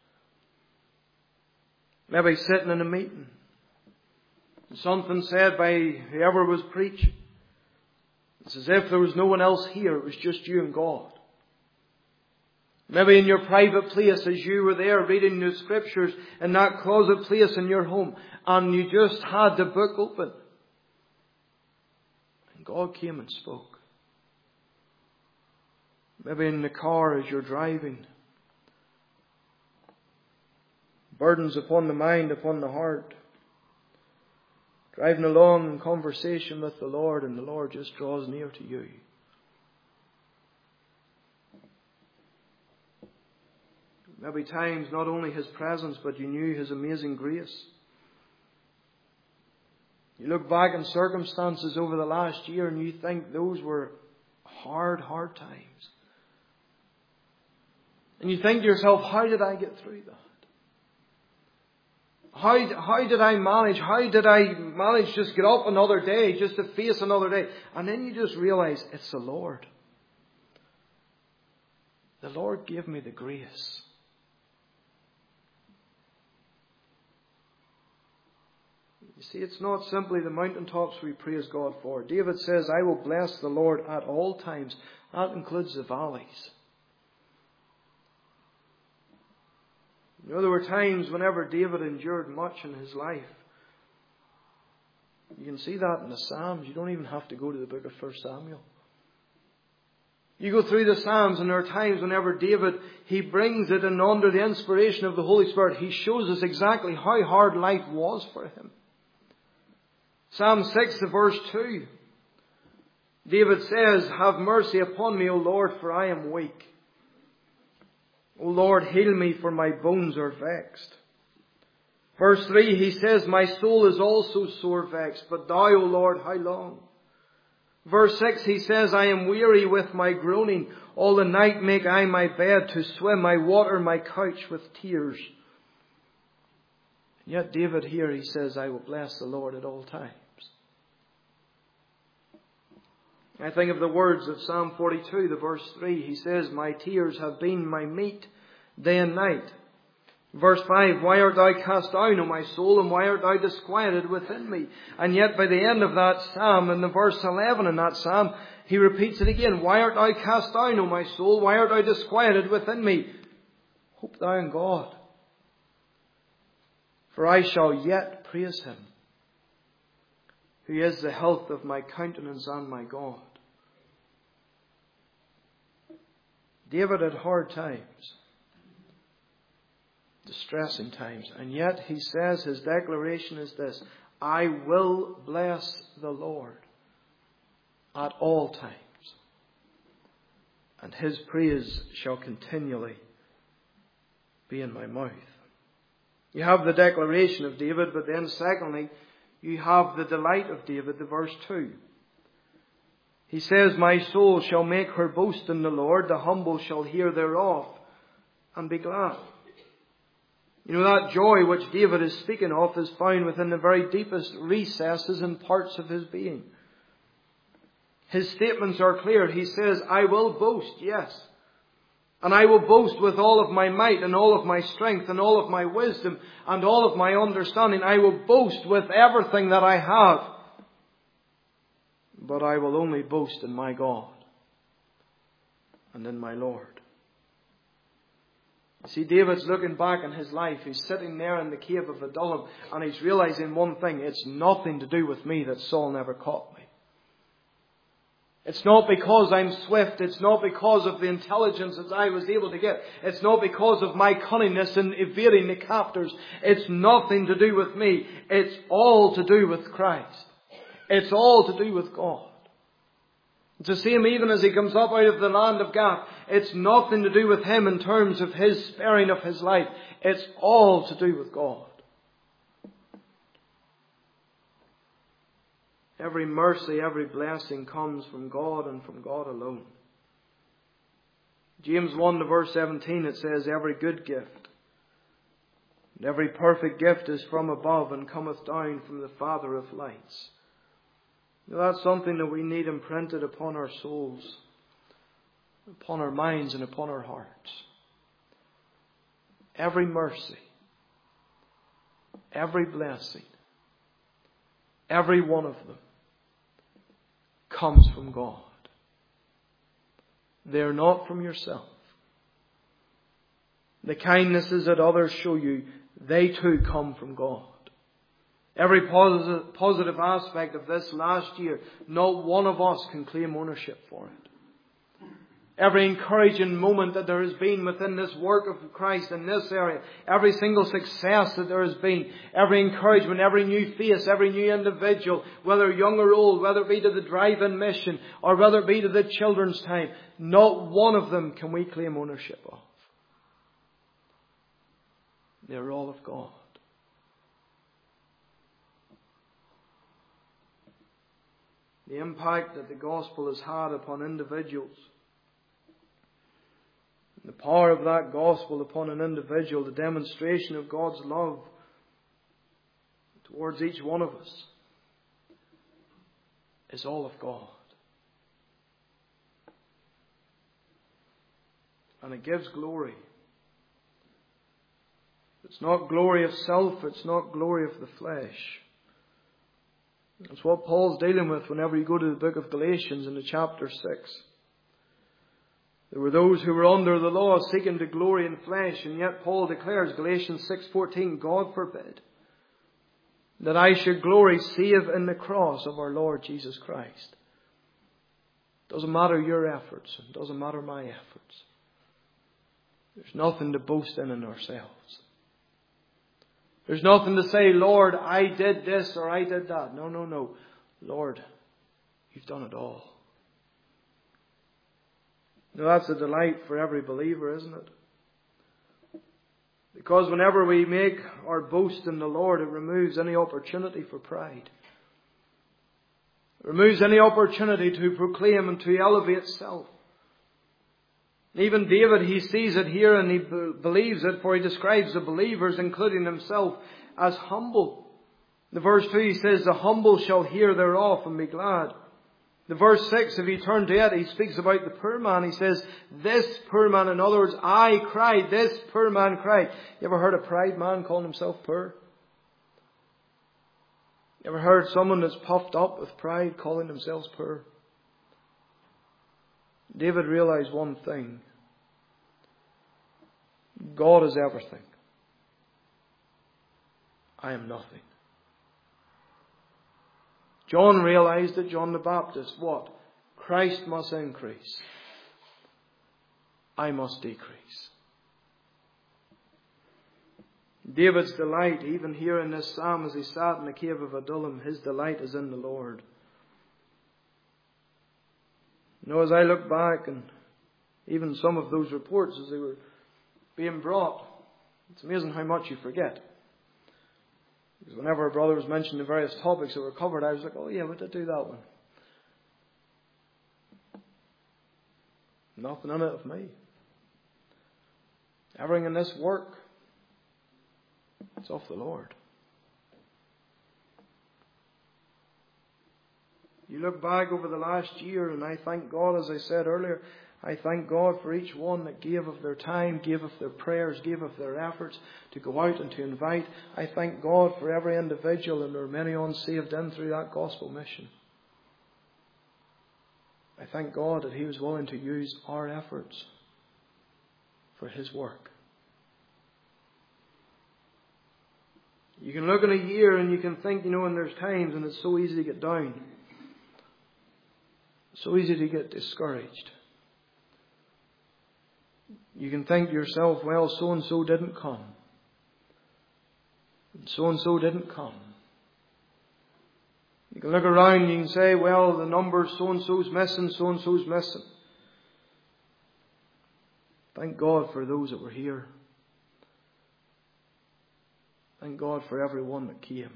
Maybe sitting in a meeting, and something said by whoever was preaching. It's as if there was no one else here. It was just you and God. Maybe in your private place as you were there reading the Scriptures in that closet place in your home, and you just had the book open. And God came and spoke. Maybe in the car as you're driving. Burdens upon the mind, upon the heart. Driving along in conversation with the Lord, and the Lord just draws near to you. Maybe times not only His presence, but you knew His amazing grace. You look back on circumstances over the last year and you think those were hard, hard times. And you think to yourself, how did I get through that? How, how did I manage? How did I manage just get up another day, just to face another day? And then you just realize it's the Lord. The Lord gave me the grace. You see, it's not simply the mountaintops we praise God for. David says, I will bless the Lord at all times. That includes the valleys. You know, there were times whenever David endured much in his life. You can see that in the Psalms. You don't even have to go to the book of First Samuel. You go through the Psalms and there are times whenever David, he brings it, and under the inspiration of the Holy Spirit, he shows us exactly how hard life was for him. Psalm six, verse two. David says, have mercy upon me, O Lord, for I am weak. O Lord, heal me, for my bones are vexed. Verse three, he says, my soul is also sore vexed, but thou, O Lord, how long? Verse six, he says, I am weary with my groaning. All the night make I my bed to swim. I water my couch with tears. And yet David here, he says, I will bless the Lord at all times. I think of the words of Psalm forty-two, the verse three. He says, my tears have been my meat day and night. Verse five, why art thou cast down, O my soul, and why art thou disquieted within me? And yet by the end of that psalm, in the verse eleven in that psalm, he repeats it again. Why art thou cast down, O my soul? Why art thou disquieted within me? Hope thou in God, for I shall yet praise Him, who is the health of my countenance and my God. David had hard times, distressing times, and yet he says his declaration is this: I will bless the Lord at all times. and His praise shall continually be in my mouth. You have the declaration of David, but then secondly, you have the delight of David, the verse two. He says, my soul shall make her boast in the Lord, the humble shall hear thereof and be glad. You know, that joy which David is speaking of is found within the very deepest recesses and parts of his being. His statements are clear. He says, I will boast, yes. And I will boast with all of my might and all of my strength and all of my wisdom and all of my understanding. I will boast with everything that I have. But I will only boast in my God and in my Lord. See, David's looking back in his life. He's sitting there in the cave of Adullam and he's realizing one thing. It's nothing to do with me that Saul never caught me. It's not because I'm swift. It's not because of the intelligence that I was able to get. It's not because of my cunningness in evading the captors. It's nothing to do with me. It's all to do with Christ. It's all to do with God. It's the same even as he comes up out of the land of Gath. It's nothing to do with him in terms of his sparing of his life. It's all to do with God. Every mercy, every blessing comes from God and from God alone. James one to verse seventeen, it says, every good gift and every perfect gift is from above and cometh down from the Father of lights. Now, that's something that we need imprinted upon our souls, upon our minds and upon our hearts. Every mercy, every blessing, every one of them comes from God. They are not from yourself. The kindnesses that others show you, they too come from God. Every positive, positive aspect of this last year, not one of us can claim ownership for it. Every encouraging moment that there has been within this work of Christ in this area, every single success that there has been, every encouragement, every new face, every new individual, whether young or old, whether it be to the drive-in mission or whether it be to the children's time, not one of them can we claim ownership of. They're all of God. The impact that the gospel has had upon individuals, the power of that gospel upon an individual, the demonstration of God's love towards each one of us, is all of God. And it gives glory. It's not glory of self, it's not glory of the flesh. That's what Paul's dealing with whenever you go to the book of Galatians in the chapter six. There were those who were under the law seeking to glory in flesh, and yet Paul declares, Galatians six fourteen, God forbid that I should glory save in the cross of our Lord Jesus Christ. It doesn't matter your efforts, it doesn't matter my efforts. There's nothing to boast in in ourselves. There's nothing to say, Lord, I did this or I did that. No, no, no. Lord, you've done it all. Now that's a delight for every believer, isn't it? Because whenever we make our boast in the Lord, it removes any opportunity for pride. It removes any opportunity to proclaim and to elevate self. Even David, he sees it here and he believes it, for he describes the believers, including himself, as humble. The verse two, he says, the humble shall hear thereof and be glad. The verse six, if you turn to it, he speaks about the poor man. He says, this poor man, in other words, I cried, this poor man cried. You ever heard a proud man calling himself poor? You ever heard someone that's puffed up with pride calling themselves poor? David realized one thing. God is everything. I am nothing. John realized that John the Baptist, what? Christ must increase. I must decrease. David's delight, even here in this psalm as he sat in the cave of Adullam, his delight is in the Lord. You know, as I look back and Even some of those reports as they were being brought. It's amazing how much you forget. Because whenever a brother was mentioning the various topics that were covered, I was like, oh yeah, we did do that one. Nothing in it of me. Everything in this work, it's of the Lord. You look back over the last year, and I thank God, as I said earlier, I thank God for each one that gave of their time, gave of their prayers, gave of their efforts to go out and to invite. I thank God for every individual, and there are many unsaved in through that gospel mission. I thank God that He was willing to use our efforts for His work. You can look in a year and you can think, you know, and there's times and it's so easy to get down. So easy to get discouraged. You can think to yourself, well, so-and-so didn't come. And so-and-so didn't come. You can look around and you can say, well, the number so-and-so's missing, so-and-so's missing. Thank God for those that were here. Thank God for everyone that came.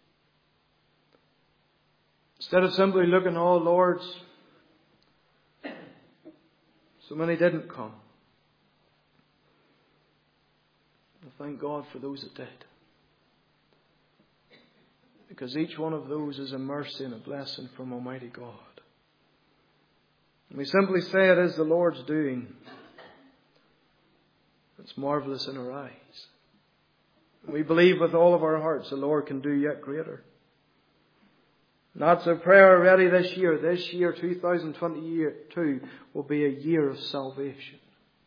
Instead of simply looking, oh, Lord, so many didn't come. Well, thank God for those that did. Because each one of those is a mercy and a blessing from Almighty God. And we simply say it is the Lord's doing. It's marvellous in our eyes. We believe with all of our hearts the Lord can do yet greater. And that's our prayer already this year. This year, two thousand twenty-two, will be a year of salvation.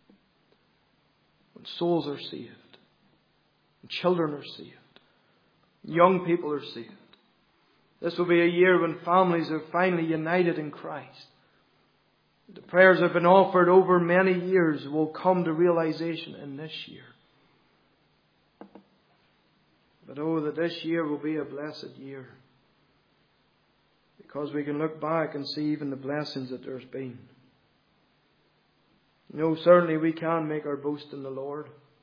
When souls are saved. When children are saved. Young people are saved. This will be a year when families are finally united in Christ. The prayers that have been offered over many years will come to realization in this year. But oh, that this year will be a blessed year. Because we can look back and see even the blessings that there's been. You know, certainly we can make our boast in the Lord.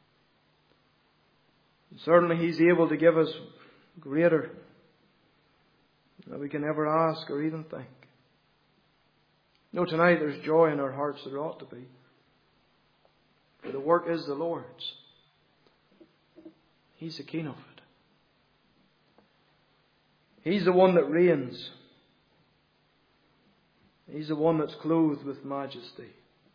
And certainly He's able to give us greater than we can ever ask or even think. You know, tonight there's joy in our hearts. There ought to be. For the work is the Lord's. He's the king of it. He's the one that reigns. He's the one that's clothed with majesty.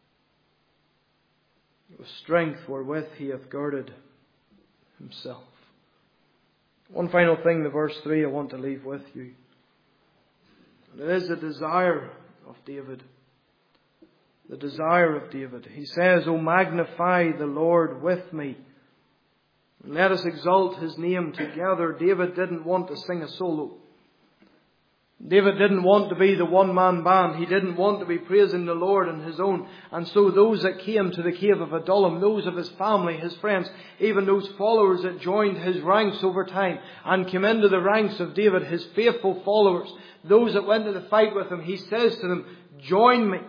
With strength wherewith He hath girded Himself. One final thing, the verse three, I want to leave with you. And it is the desire of David. The desire of David. He says, O magnify the Lord with me. And let us exalt His name together. David didn't want to sing a solo. David didn't want to be the one-man band. He didn't want to be praising the Lord on his own. And so those that came to the cave of Adullam, those of his family, his friends, even those followers that joined his ranks over time and came into the ranks of David, his faithful followers, those that went to the fight with him, he says to them, join me.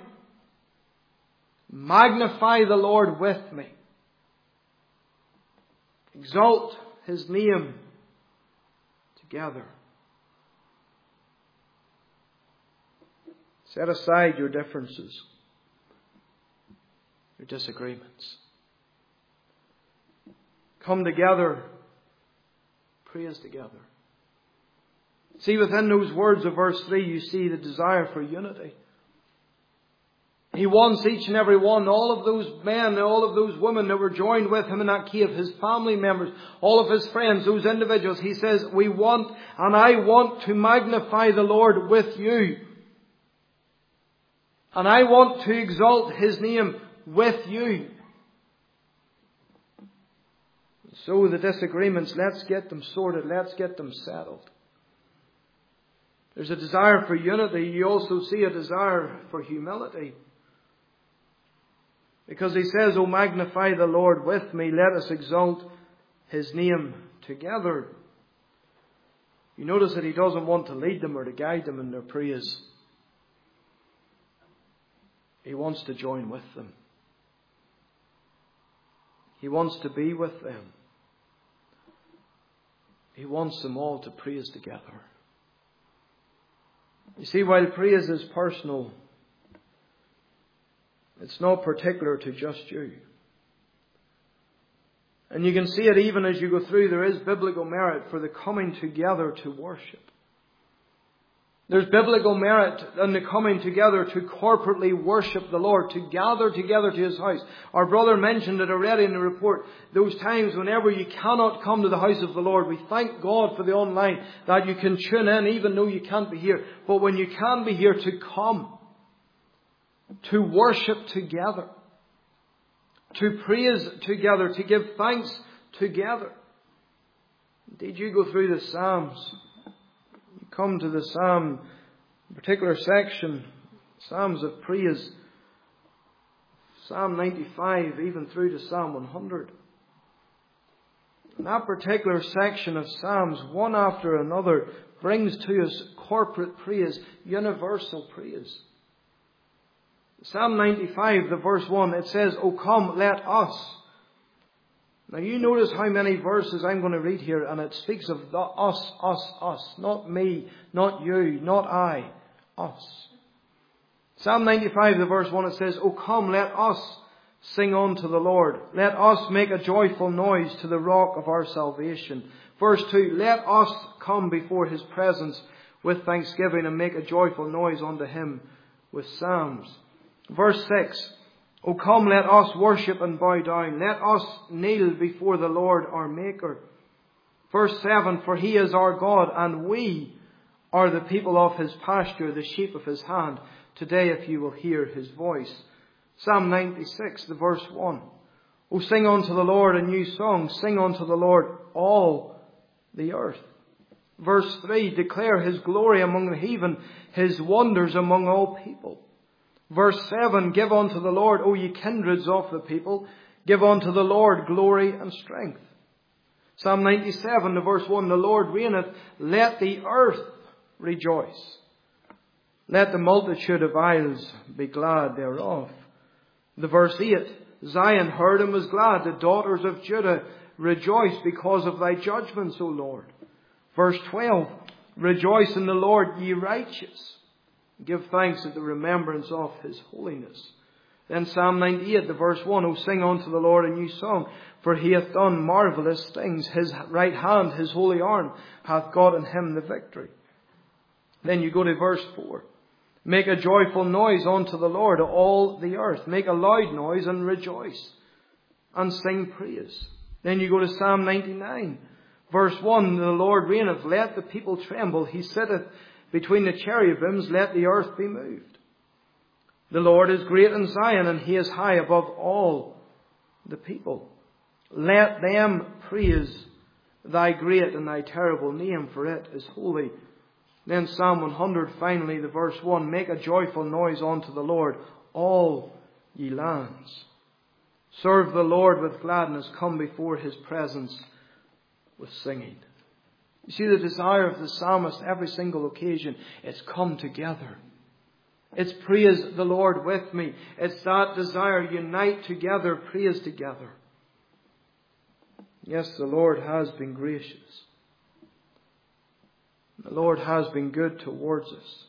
Magnify the Lord with me. Exalt His name together. Set aside your differences, your disagreements. Come together, praise together. See, within those words of verse three, you see the desire for unity. He wants each and every one, all of those men, all of those women that were joined with him in that cave, his family members, all of his friends, those individuals. He says, we want and I want to magnify the Lord with you. And I want to exalt His name with you. So the disagreements, let's get them sorted. Let's get them settled. There's a desire for unity. You also see a desire for humility. Because He says, O magnify the Lord with me. Let us exalt His name together. You notice that He doesn't want to lead them or to guide them in their praise. He wants to join with them. He wants to be with them. He wants them all to praise together. You see, while praise is personal, it's not particular to just you. And you can see it even as you go through. There is biblical merit for the coming together to worship. There's biblical merit in the coming together to corporately worship the Lord, to gather together to His house. Our brother mentioned it already in the report. Those times whenever you cannot come to the house of the Lord, we thank God for the online, that you can tune in even though you can't be here. But when you can be here, to come, to worship together, to praise together, to give thanks together. Indeed, you go through the Psalms. You come to the Psalm, particular section, Psalms of praise. Psalm ninety-five, even through to Psalm one hundred. And that particular section of Psalms, one after another, brings to us corporate praise, universal praise. Psalm ninety-five, the verse one, it says, "O come, let us." Now you notice how many verses I'm going to read here, and it speaks of the us, us, us. Not me, not you, not I, us. Psalm ninety-five, the verse one, it says, "O come, let us sing unto the Lord. Let us make a joyful noise to the rock of our salvation." Verse two, "Let us come before His presence with thanksgiving and make a joyful noise unto Him with psalms." Verse six, "O come, let us worship and bow down. Let us kneel before the Lord our Maker." Verse seven, "For He is our God, and we are the people of His pasture, the sheep of His hand. Today, if you will hear His voice." Psalm ninety-six, the verse one, "O sing unto the Lord a new song. Sing unto the Lord all the earth." Verse three, "Declare His glory among the heathen, His wonders among all people." Verse seven, "Give unto the Lord, O ye kindreds of the people, give unto the Lord glory and strength." Psalm ninety-seven, the verse one, "The Lord reigneth, let the earth rejoice. Let the multitude of isles be glad thereof." The verse eight, "Zion heard and was glad, the daughters of Judah rejoice because of thy judgments, O Lord." Verse twelve, "Rejoice in the Lord, ye righteous. Give thanks at the remembrance of His holiness." Then Psalm ninety-eight, the verse one, "O sing unto the Lord a new song, for He hath done marvellous things. His right hand, His holy arm, hath gotten Him the victory." Then you go to verse four. "Make a joyful noise unto the Lord, all the earth. Make a loud noise and rejoice, and sing praise." Then you go to Psalm ninety-nine, verse one, "The Lord reigneth, let the people tremble. He sitteth between the cherubims, let the earth be moved. The Lord is great in Zion, and He is high above all the people. Let them praise thy great and thy terrible name, for it is holy." Then Psalm one hundred, finally, the verse one, "Make a joyful noise unto the Lord, all ye lands. Serve the Lord with gladness, come before His presence with singing." You see, the desire of the psalmist every single occasion is come together. It's praise the Lord with me. It's that desire, unite together, praise together. Yes, the Lord has been gracious. The Lord has been good towards us.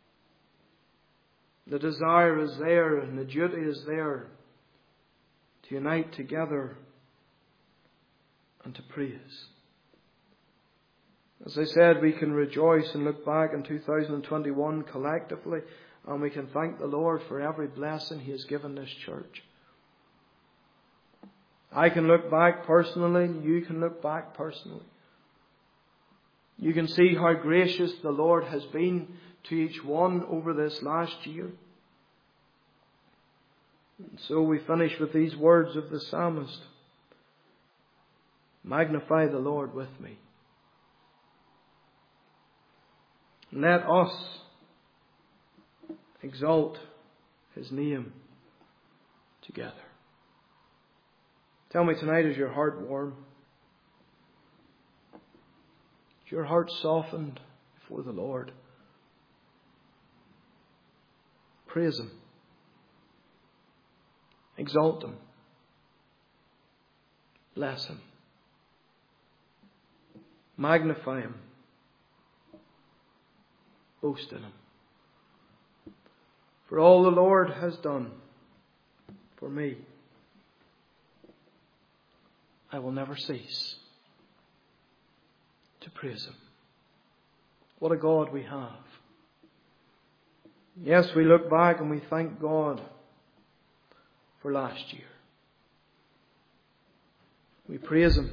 The desire is there and the duty is there to unite together and to praise. As I said, we can rejoice and look back in two thousand twenty-one collectively, and we can thank the Lord for every blessing He has given this church. I can look back personally, you can look back personally. You can see how gracious the Lord has been to each one over this last year. And so we finish with these words of the psalmist. "Magnify the Lord with me. Let us exalt His name together." Tell me tonight, is your heart warm? Is your heart softened before the Lord? Praise Him. Exalt Him. Bless Him. Magnify Him. Boast in Him. For all the Lord has done for me, I will never cease to praise Him. What a God we have. Yes, we look back and we thank God for last year. We praise Him.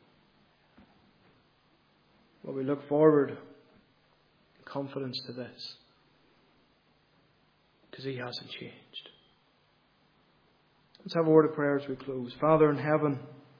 But we look forward in confidence to this, because He hasn't changed. Let's have a word of prayer as we close. Father in heaven,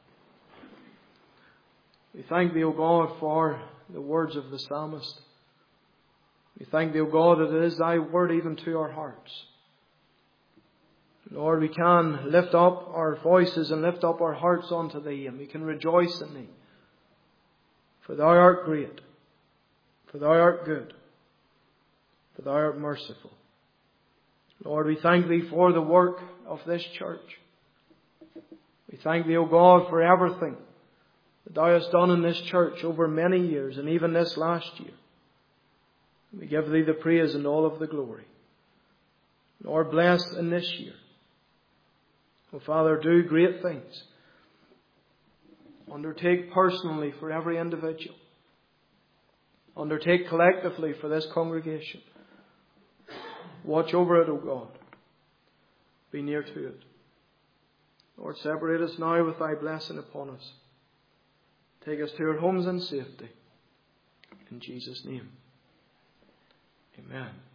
we thank Thee, O God, for the words of the psalmist. We thank Thee, O God, that it is Thy word even to our hearts. Lord, we can lift up our voices and lift up our hearts unto Thee, and we can rejoice in Thee. For Thou art great, for Thou art good, for Thou art merciful. Lord, we thank Thee for the work of this church. We thank Thee, O God, for everything that Thou hast done in this church over many years, and even this last year. We give Thee the praise and all of the glory. Lord, bless in this year. Oh, Father, do great things. Undertake personally for every individual. Undertake collectively for this congregation. Watch over it, O God. Be near to it. Lord, separate us now with Thy blessing upon us. Take us to our homes in safety. In Jesus' name. Amen.